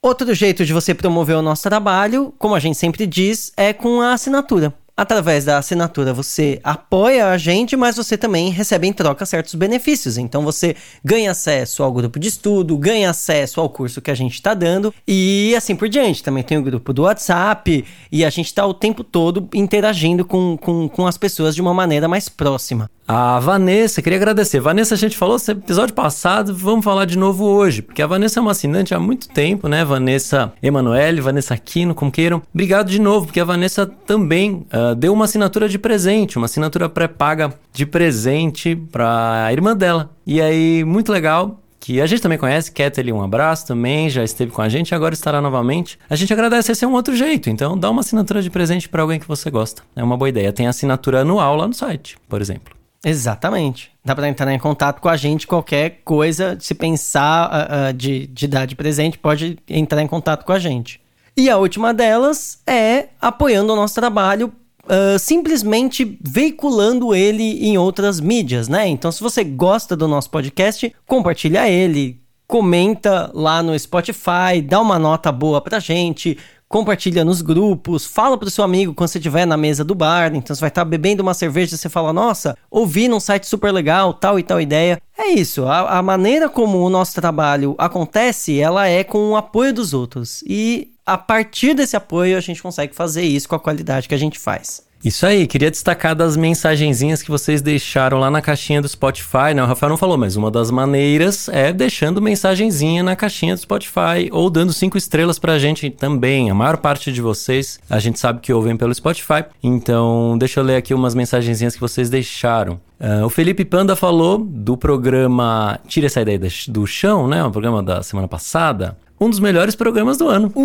Outro jeito de você promover o nosso trabalho, como a gente sempre diz, é com a assinatura. Através da assinatura você apoia a gente, mas você também recebe em troca certos benefícios. Então você ganha acesso ao grupo de estudo, ganha acesso ao curso que a gente está dando e assim por diante. Também tem o grupo do WhatsApp e a gente está o tempo todo interagindo com, com, com as pessoas de uma maneira mais próxima. A Vanessa, queria agradecer. Vanessa, a gente falou no episódio passado, vamos falar de novo hoje, porque a Vanessa é uma assinante há muito tempo, né? Vanessa Emanuele, Vanessa Aquino, como queiram. Obrigado de novo, porque a Vanessa também uh, deu uma assinatura de presente, uma assinatura pré-paga de presente para a irmã dela. E aí, muito legal. Que a gente também conhece, Kathleen, um abraço também, já esteve com a gente e agora estará novamente. A gente agradece, esse é um outro jeito, então dá uma assinatura de presente para alguém que você gosta. É uma boa ideia. Tem assinatura anual lá no site, por exemplo. Exatamente. Dá para entrar em contato com a gente, qualquer coisa, se pensar uh, uh, de, de dar de presente, pode entrar em contato com a gente. E a última delas é apoiando o nosso trabalho, uh, simplesmente veiculando ele em outras mídias, né? Então, se você gosta do nosso podcast, compartilha ele, comenta lá no Spotify, dá uma nota boa pra gente, compartilha nos grupos, fala pro seu amigo quando você estiver na mesa do bar, então você vai estar bebendo uma cerveja e você fala, nossa, ouvi num site super legal, tal e tal ideia. É isso, a, a maneira como o nosso trabalho acontece, ela é com o apoio dos outros. E a partir desse apoio a gente consegue fazer isso com a qualidade que a gente faz. Isso aí, queria destacar das mensagenzinhas que vocês deixaram lá na caixinha do Spotify, né? O Rafael não falou, mas uma das maneiras é deixando mensagenzinha na caixinha do Spotify ou dando cinco estrelas pra gente também. A maior parte de vocês, a gente sabe que ouvem pelo Spotify, então deixa eu ler aqui umas mensagenzinhas que vocês deixaram. Uh, o Felipe Panda falou do programa Tira essa ideia do chão, né? O programa da semana passada. Um dos melhores programas do ano.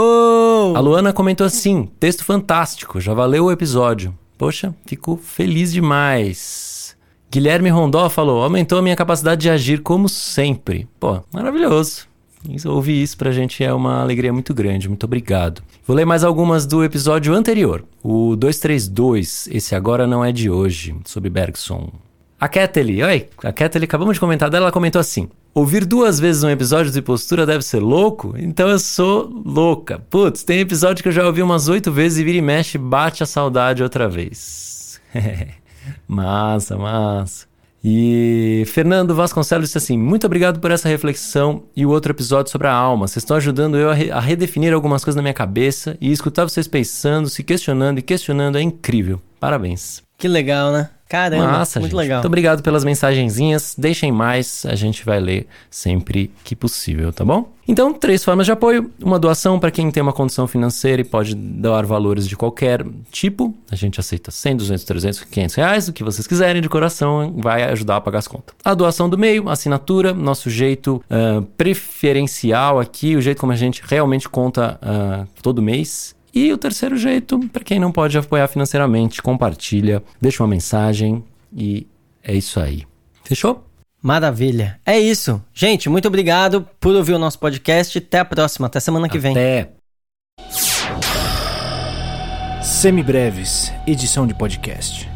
Uou! A Luana comentou assim, texto fantástico, já valeu o episódio. Poxa, fico feliz demais. Guilherme Rondó falou, aumentou a minha capacidade de agir como sempre. Pô, maravilhoso. Ouvir isso pra gente é uma alegria muito grande, muito obrigado. Vou ler mais algumas do episódio anterior, o duzentos e trinta e dois, esse agora não é de hoje, sobre Bergson. A Kathleen, oi, a Kathleen, acabamos de comentar dela, ela comentou assim, ouvir duas vezes um episódio de postura deve ser louco? Então eu sou louca. Putz, tem episódio que eu já ouvi umas oito vezes e vira e mexe, bate a saudade outra vez. Massa, massa. E Fernando Vasconcelos disse assim, muito obrigado por essa reflexão e o outro episódio sobre a alma. Vocês estão ajudando eu a, re- a redefinir algumas coisas na minha cabeça e escutar vocês pensando, se questionando e questionando é incrível. Parabéns. Que legal, né? Caramba, Massa, muito gente. legal. Muito obrigado pelas mensagenzinhas. Deixem mais, a gente vai ler sempre que possível, tá bom? Então, três formas de apoio. Uma doação para quem tem uma condição financeira e pode doar valores de qualquer tipo. A gente aceita cem, duzentos, trezentos, quinhentos reais, o que vocês quiserem de coração, vai ajudar a pagar as contas. A doação do meio, assinatura, nosso jeito uh, preferencial aqui, o jeito como a gente realmente conta uh, todo mês. E o terceiro jeito, para quem não pode apoiar financeiramente, compartilha, deixa uma mensagem e é isso aí. Fechou? Maravilha. É isso. Gente, muito obrigado por ouvir o nosso podcast. Até a próxima. Até semana que vem. Até. Semibreves, edição de podcast.